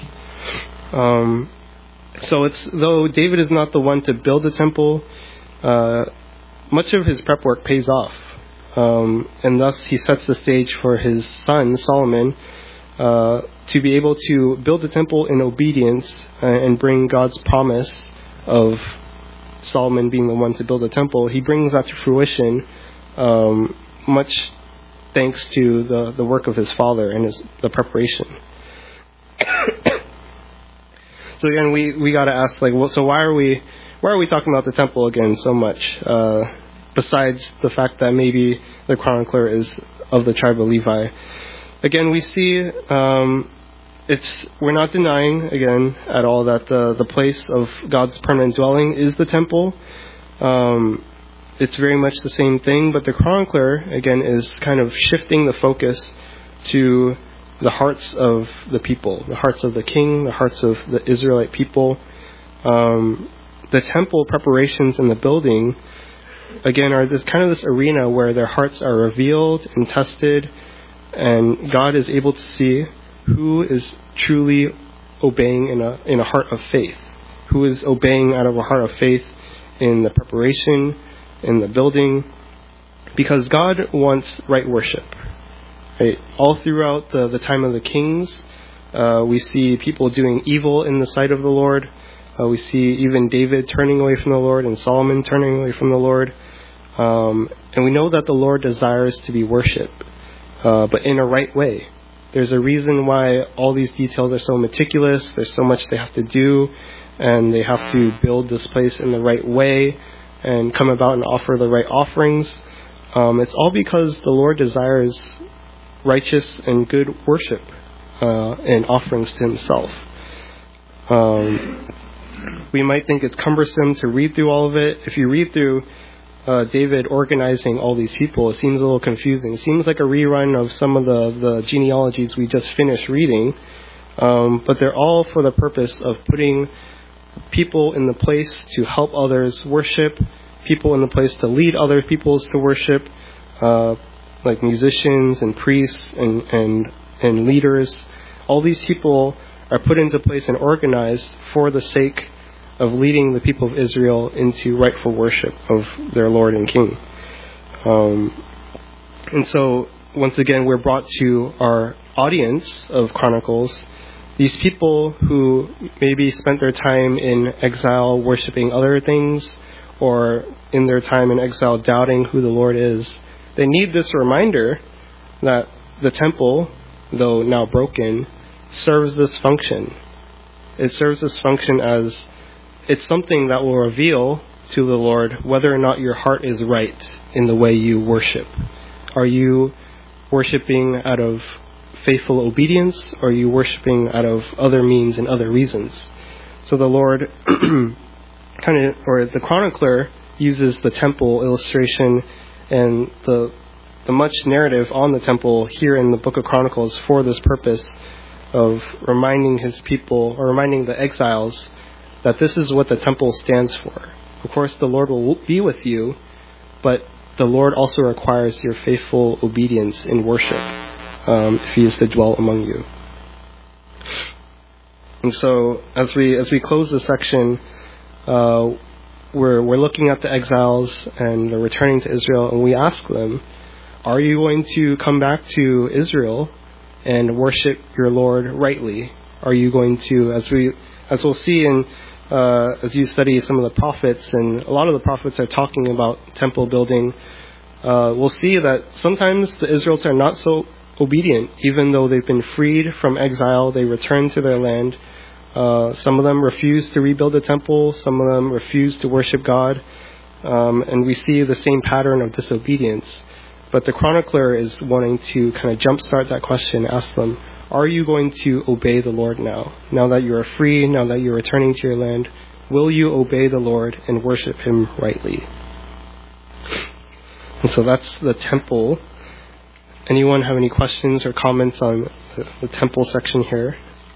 Um, so it's though David is not the one to build the temple, uh, much of his prep work pays off. Um, and thus he sets the stage for his son Solomon uh, to be able to build the temple in obedience uh, and bring God's promise of Solomon being the one to build the temple. He brings that to fruition, um, much thanks to the, the work of his father and his, the preparation. So again, we, we got to ask, like, well, so why are we why are we talking about the temple again so much? Uh, besides the fact that maybe the chronicler is of the tribe of Levi. Again, we see um, it's we're not denying, again, at all that the, the place of God's permanent dwelling is the temple. Um, it's very much the same thing, but the chronicler, again, is kind of shifting the focus to the hearts of the people, the hearts of the king, the hearts of the Israelite people. Um, the temple preparations in the building, again, are this kind of this arena where their hearts are revealed and tested, and God is able to see who is truly obeying in a in a heart of faith, who is obeying out of a heart of faith in the preparation, in the building, because God wants right worship. Right? All throughout the, the time of the kings, uh, we see people doing evil in the sight of the Lord. Uh, we see even David turning away from the Lord and Solomon turning away from the Lord. Um, and we know that the Lord desires to be worshipped, uh, but in a right way. There's a reason why all these details are so meticulous. There's so much they have to do, and they have to build this place in the right way and come about and offer the right offerings. Um, it's all because the Lord desires righteous and good worship uh, and offerings to himself. Um, we might think it's cumbersome to read through all of it. If you read through uh, David organizing all these people, it seems a little confusing. It seems like a rerun of some of the, the genealogies we just finished reading, um, but they're all for the purpose of putting people in the place to help others worship, people in the place to lead other peoples to worship, uh, like musicians and priests and, and, and leaders. All these people are put into place and organized for the sake of leading the people of Israel into rightful worship of their Lord and King. Um, and so, once again, we're brought to our audience of Chronicles, these people who maybe spent their time in exile worshiping other things, or in their time in exile doubting who the Lord is. They need this reminder that the temple, though now broken, serves this function. It serves this function as it's something that will reveal to the Lord whether or not your heart is right in the way you worship. Are you worshiping out of faithful obedience, or are you worshiping out of other means and other reasons? So the Lord kind of, or the chronicler uses the temple illustration and the the much narrative on the temple here in the Book of Chronicles for this purpose of reminding his people, or reminding the exiles, that this is what the temple stands for. Of course, the Lord will be with you, but the Lord also requires your faithful obedience in worship, um, if he is to dwell among you. And so, as we as we close this section, uh, we're we're looking at the exiles and they're returning to Israel, and we ask them, are you going to come back to Israel and worship your Lord rightly? Are you going to, as we as we'll see in uh, as you study some of the prophets, and a lot of the prophets are talking about temple building, uh, we'll see that sometimes the Israelites are not so obedient, even though they've been freed from exile. They return to their land. Uh, some of them refuse to rebuild the temple. Some of them refuse to worship God. Um, and we see the same pattern of disobedience. But the chronicler is wanting to kind of jumpstart that question, ask them, are you going to obey the Lord now? Now that you are free, now that you're returning to your land, will you obey the Lord and worship him rightly? And so that's the temple. Anyone have any questions or comments on the, the temple section here?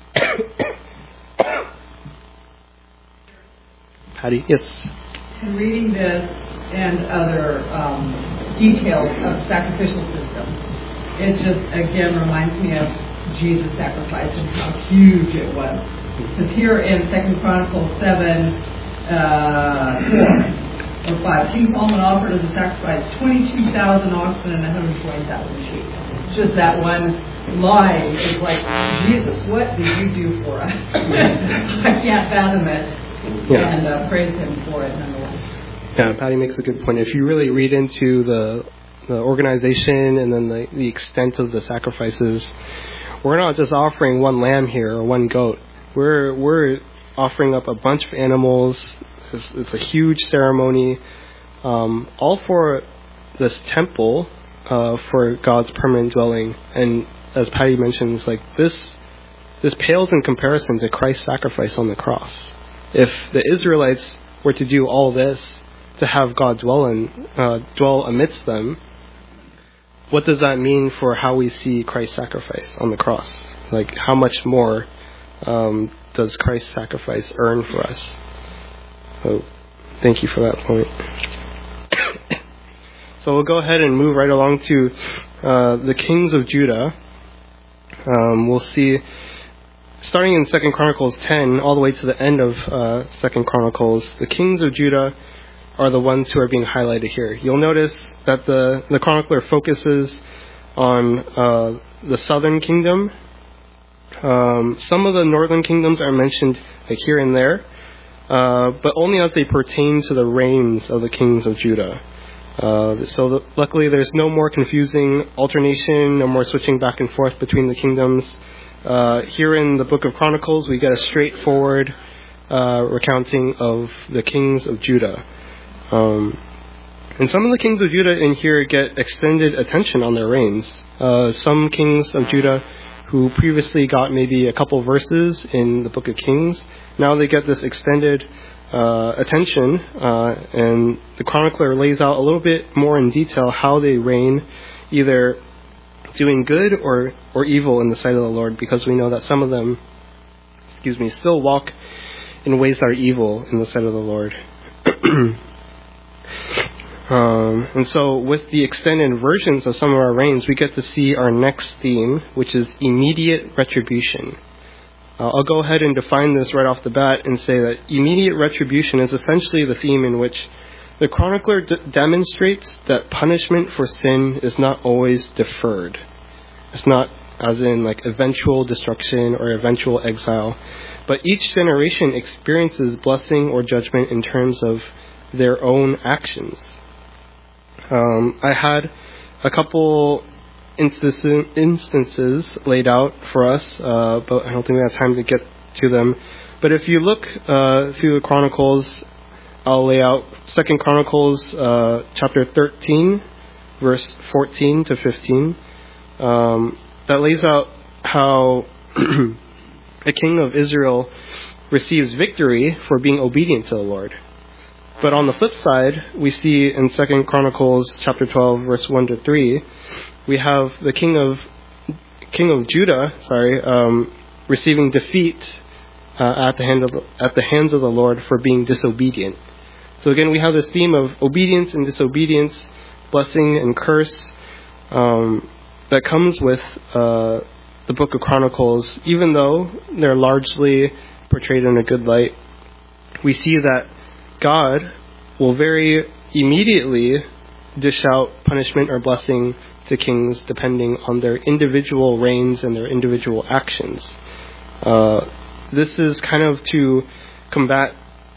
Patty? Yes. In reading this and other um, details of sacrificial systems, it just again reminds me of Jesus' sacrifice and how huge it was. Because here in Second Chronicles seven, uh, four or five, King Solomon offered as a sacrifice twenty-two thousand oxen and one hundred twenty thousand sheep. Just that one line is like, Jesus, what did you do for us? I can't fathom it. Yeah. And uh, praise him for it nonetheless. Yeah, Patty makes a good point. If you really read into the the organization and then the, the extent of the sacrifices, we're not just offering one lamb here or one goat. We're we're offering up a bunch of animals. It's, it's a huge ceremony, um, all for this temple, uh, for God's permanent dwelling. And as Patty mentions, like this, this pales in comparison to Christ's sacrifice on the cross. If the Israelites were to do all this to have God dwell in, uh, dwell amidst them, what does that mean for how we see Christ's sacrifice on the cross? Like, how much more um, does Christ's sacrifice earn for us? So, thank you for that point. So we'll go ahead and move right along to uh, the kings of Judah. Um, we'll see, starting in Second Chronicles ten, all the way to the end of uh, Second Chronicles, the kings of Judah are the ones who are being highlighted here. You'll notice that the, the chronicler focuses on uh, the southern kingdom. Um, some of the northern kingdoms are mentioned like here and there, uh, but only as they pertain to the reigns of the kings of Judah. Uh, so the, luckily there's no more confusing alternation, no more switching back and forth between the kingdoms. Uh, here in the Book of Chronicles, we get a straightforward uh, recounting of the kings of Judah. Um, and some of the kings of Judah in here get extended attention on their reigns. Uh, some kings of Judah who previously got maybe a couple verses in the Book of Kings, now they get this extended uh, attention, uh, and the chronicler lays out a little bit more in detail how they reign, either doing good or, or evil in the sight of the Lord, because we know that some of them, excuse me, still walk in ways that are evil in the sight of the Lord. Um, and so with the extended versions of some of our reigns, we get to see our next theme, which is immediate retribution. Uh, I'll go ahead and define this right off the bat and say that immediate retribution is essentially the theme in which the chronicler d- demonstrates that punishment for sin is not always deferred. It's not as in like eventual destruction or eventual exile, but each generation experiences blessing or judgment in terms of their own actions. Um, I had a couple instances, instances laid out for us, uh, but I don't think we have time to get to them. But if you look uh, through the Chronicles, I'll lay out Second Chronicles uh, chapter thirteen, verse fourteen to fifteen. Um, that lays out how a king of Israel receives victory for being obedient to the Lord. But on the flip side, we see in Second Chronicles chapter twelve, verse one to three, we have the king of king of Judah, sorry, um, receiving defeat uh, at the hand of at the hands of the Lord for being disobedient. So again, we have this theme of obedience and disobedience, blessing and curse, um, that comes with uh, the Book of Chronicles. Even though they're largely portrayed in a good light, we see that God will very immediately dish out punishment or blessing to kings depending on their individual reigns and their individual actions. Uh, this is kind of to combat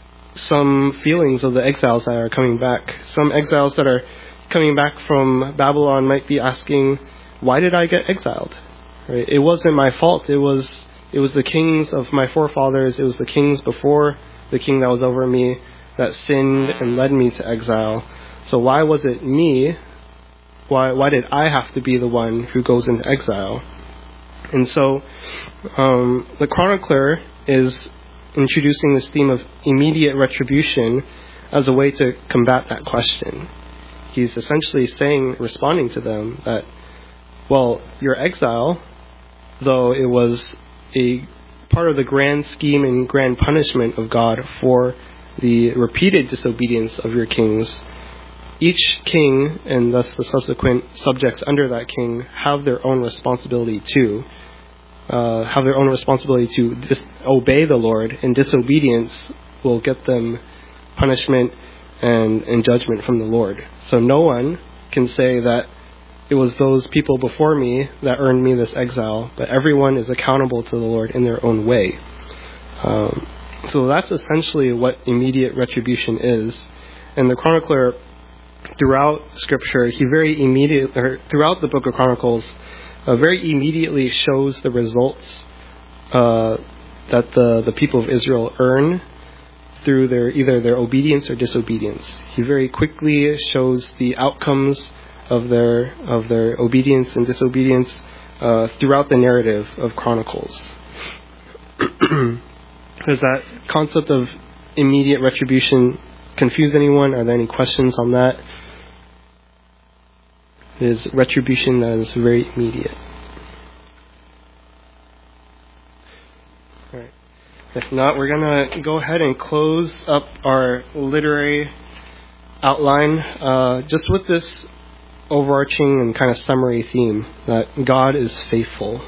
some feelings of the exiles that are coming back. Some exiles that are coming back from Babylon might be asking, why did I get exiled? Right? It wasn't my fault. It was it was the kings of my forefathers. It was the kings before the king that was over me that sinned and led me to exile. So why was it me? Why why did I have to be the one who goes into exile? And so um, the chronicler is introducing this theme of immediate retribution as a way to combat that question. He's essentially saying, responding to them, that, well, your exile, though it was a part of the grand scheme and grand punishment of God for the repeated disobedience of your kings, each king, and thus the subsequent subjects under that king, have their own responsibility too. Uh, have their own responsibility to dis- obey the Lord, and disobedience will get them punishment and, and judgment from the Lord. So no one can say that it was those people before me that earned me this exile, but everyone is accountable to the Lord in their own way. Um, so that's essentially what immediate retribution is. And the chronicler, throughout Scripture, he very immediate, or throughout the Book of Chronicles, Uh, very immediately shows the results uh, that the, the people of Israel earn through their either their obedience or disobedience. He very quickly shows the outcomes of their of their obedience and disobedience uh, throughout the narrative of Chronicles. Does that concept of immediate retribution confuse anyone? Are there any questions on that? It is retribution that is very immediate. All right. If not, we're going to go ahead and close up our literary outline uh, just with this overarching and kind of summary theme that God is faithful.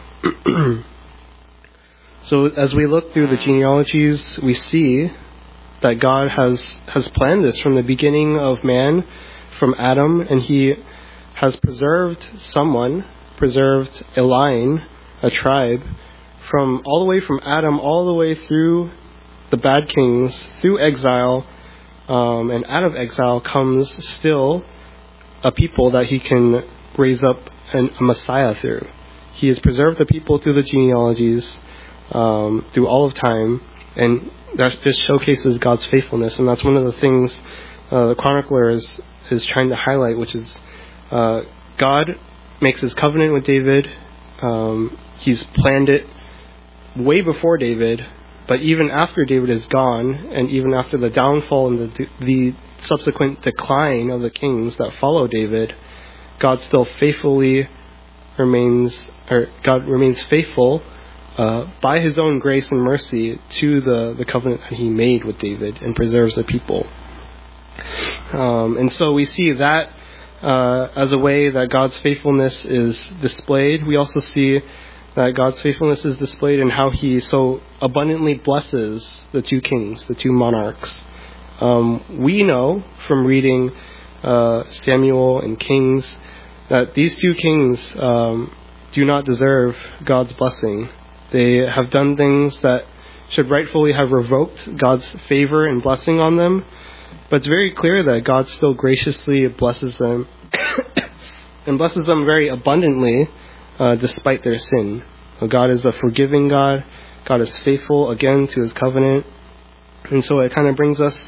So as we look through the genealogies, we see that God has, has planned this from the beginning of man, from Adam, and he has preserved someone, preserved a line, a tribe, from all the way from Adam all the way through the bad kings, through exile, um, and out of exile comes still a people that he can raise up an, a Messiah through. He has preserved the people through the genealogies, um, through all of time, and that just showcases God's faithfulness. And that's one of the things uh, the chronicler is, is trying to highlight, which is Uh, God makes his covenant with David. Um, he's planned it way before David, but even after David is gone, and even after the downfall and the, the subsequent decline of the kings that follow David, God still faithfully remains, or God remains faithful uh, by his own grace and mercy to the, the covenant that he made with David and preserves the people. Um, and so we see that Uh, as a way that God's faithfulness is displayed. We also see that God's faithfulness is displayed in how he so abundantly blesses the two kings, the two monarchs. Um, we know from reading uh, Samuel and Kings that these two kings um, do not deserve God's blessing. They have done things that should rightfully have revoked God's favor and blessing on them, but it's very clear that God still graciously blesses them and blesses them very abundantly uh, despite their sin. So God is a forgiving God. God is faithful again to his covenant. And so it kind of brings us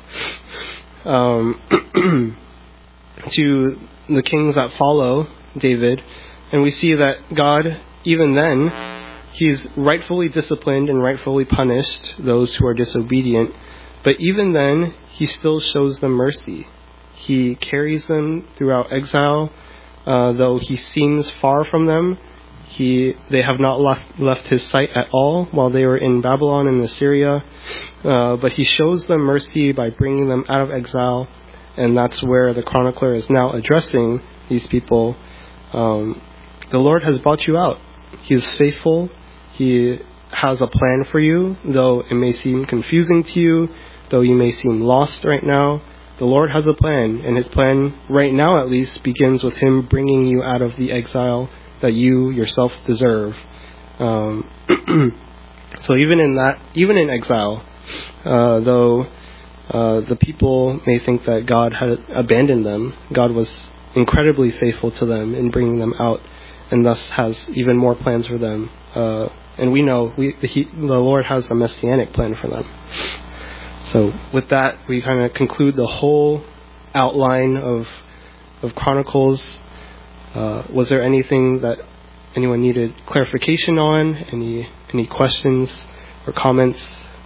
um, to the kings that follow David, and we see that God, even then, he's rightfully disciplined and rightfully punished those who are disobedient, but even then, he still shows them mercy. He carries them throughout exile, uh, though he seems far from them. He, they have not left, left his sight at all while they were in Babylon and Assyria, uh, but he shows them mercy by bringing them out of exile, and that's where the chronicler is now addressing these people. Um, the Lord has brought you out. He is faithful. He has a plan for you, though it may seem confusing to you, though you may seem lost right now. The Lord has a plan, and his plan, right now at least, begins with him bringing you out of the exile that you yourself deserve. Um, so even in that, even in exile, uh, though uh, the people may think that God had abandoned them, God was incredibly faithful to them in bringing them out, and thus has even more plans for them. Uh, and we know we, he, the Lord has a messianic plan for them. So with that, we kind of conclude the whole outline of of Chronicles. Uh, was there anything that anyone needed clarification on? Any any questions or comments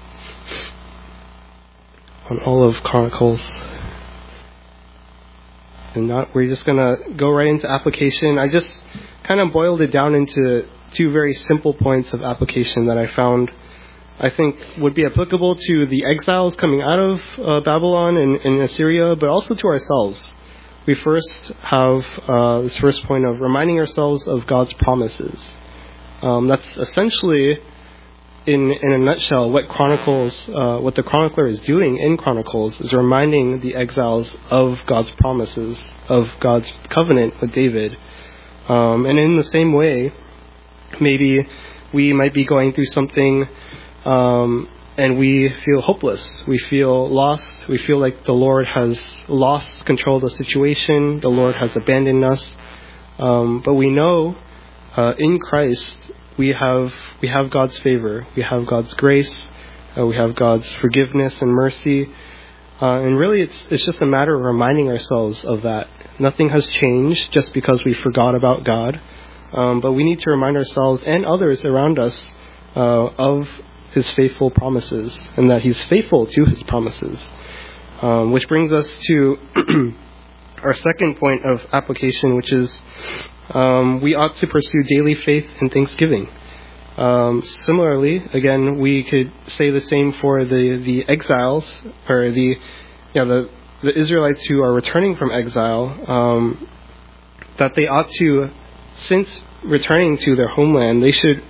on all of Chronicles? And not, we're just going to go right into application. I just kind of boiled it down into two very simple points of application that I found I think would be applicable to the exiles coming out of uh, Babylon and, and Assyria, but also to ourselves. We first have uh, this first point of reminding ourselves of God's promises. Um, that's essentially, in in a nutshell, what Chronicles, uh, what the chronicler is doing in Chronicles is reminding the exiles of God's promises, of God's covenant with David. Um, and in the same way, maybe we might be going through something um, and we feel hopeless. We feel lost. We feel like the Lord has lost control of the situation. The Lord has abandoned us. Um, but we know uh, in Christ we have we have God's favor. We have God's grace. Uh, we have God's forgiveness and mercy. Uh, and really, it's it's just a matter of reminding ourselves of that. Nothing has changed just because we forgot about God. Um, but we need to remind ourselves and others around us uh, of his faithful promises, and that he's faithful to his promises. Um, which brings us to our second point of application, which is um, we ought to pursue daily faith and thanksgiving. Um, similarly, again, we could say the same for the, the exiles, or the yeah the the Israelites who are returning from exile, um, that they ought to, since returning to their homeland, they should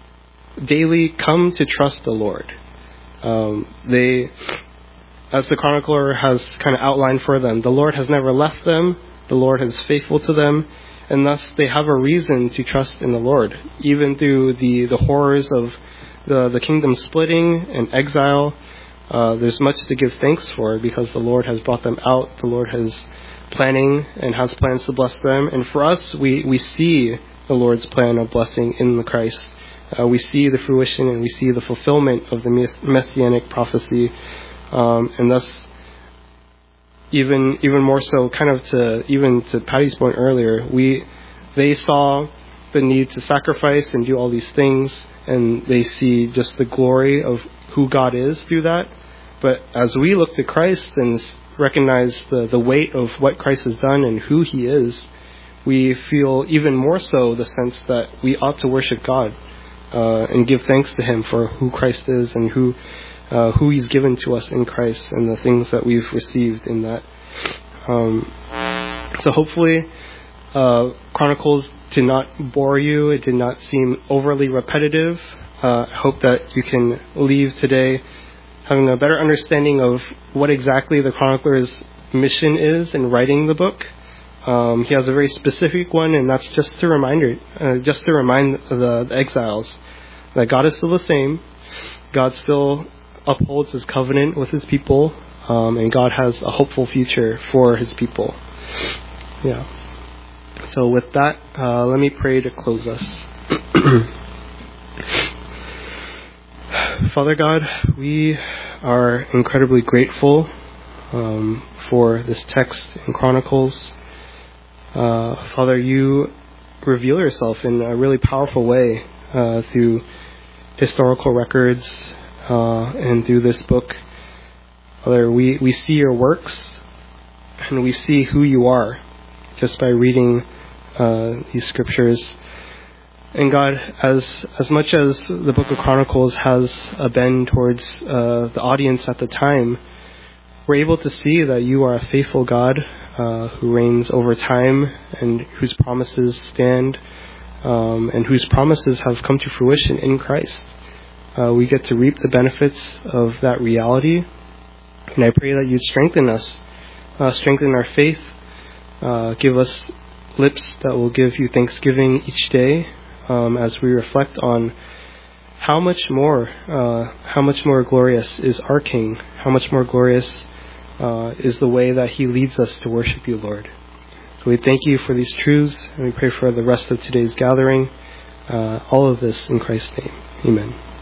daily come to trust the Lord. Um, they, as the chronicler has kind of outlined for them, the Lord has never left them, the Lord is faithful to them, and thus they have a reason to trust in the Lord, even through the, the horrors of the, the kingdom splitting and exile. Uh, there's much to give thanks for, because the Lord has brought them out. The Lord has planning and has plans to bless them. And for us, we, we see the Lord's plan of blessing in the Christ. Uh, we see the fruition and we see the fulfillment of the messianic prophecy. Um, and thus, even even more so, kind of to even to Patty's point earlier, we they saw the need to sacrifice and do all these things, and they see just the glory of who God is through that. But as we look to Christ and recognize the, the weight of what Christ has done and who he is, we feel even more so the sense that we ought to worship God uh, and give thanks to him for who Christ is and who uh, who he's given to us in Christ and the things that we've received in that. Um, so hopefully uh, Chronicles did not bore you. It did not seem overly repetitive. Uh, I hope that you can leave today having a better understanding of what exactly the chronicler's mission is in writing the book. Um, he has a very specific one, and that's just to remind, uh, just to remind the, the exiles that God is still the same. God still upholds his covenant with his people, um, and God has a hopeful future for his people. Yeah. So with that, uh, let me pray to close us. Father God, we are incredibly grateful um, for this text in Chronicles. Uh, Father, you reveal yourself in a really powerful way uh, through historical records uh, and through this book. Father, we, we see your works and we see who you are just by reading uh, these scriptures. And God, as as much as the book of Chronicles has a bend towards uh, the audience at the time, we're able to see that you are a faithful God uh, who reigns over time and whose promises stand um, and whose promises have come to fruition in Christ. Uh, we get to reap the benefits of that reality. And I pray that you'd strengthen us, uh, strengthen our faith, uh, give us lips that will give you thanksgiving each day. Um, as we reflect on how much more, uh, how much more glorious is our King, how much more glorious uh, is the way that he leads us to worship you, Lord. So we thank you for these truths, and we pray for the rest of today's gathering. Uh, all of this in Christ's name. Amen.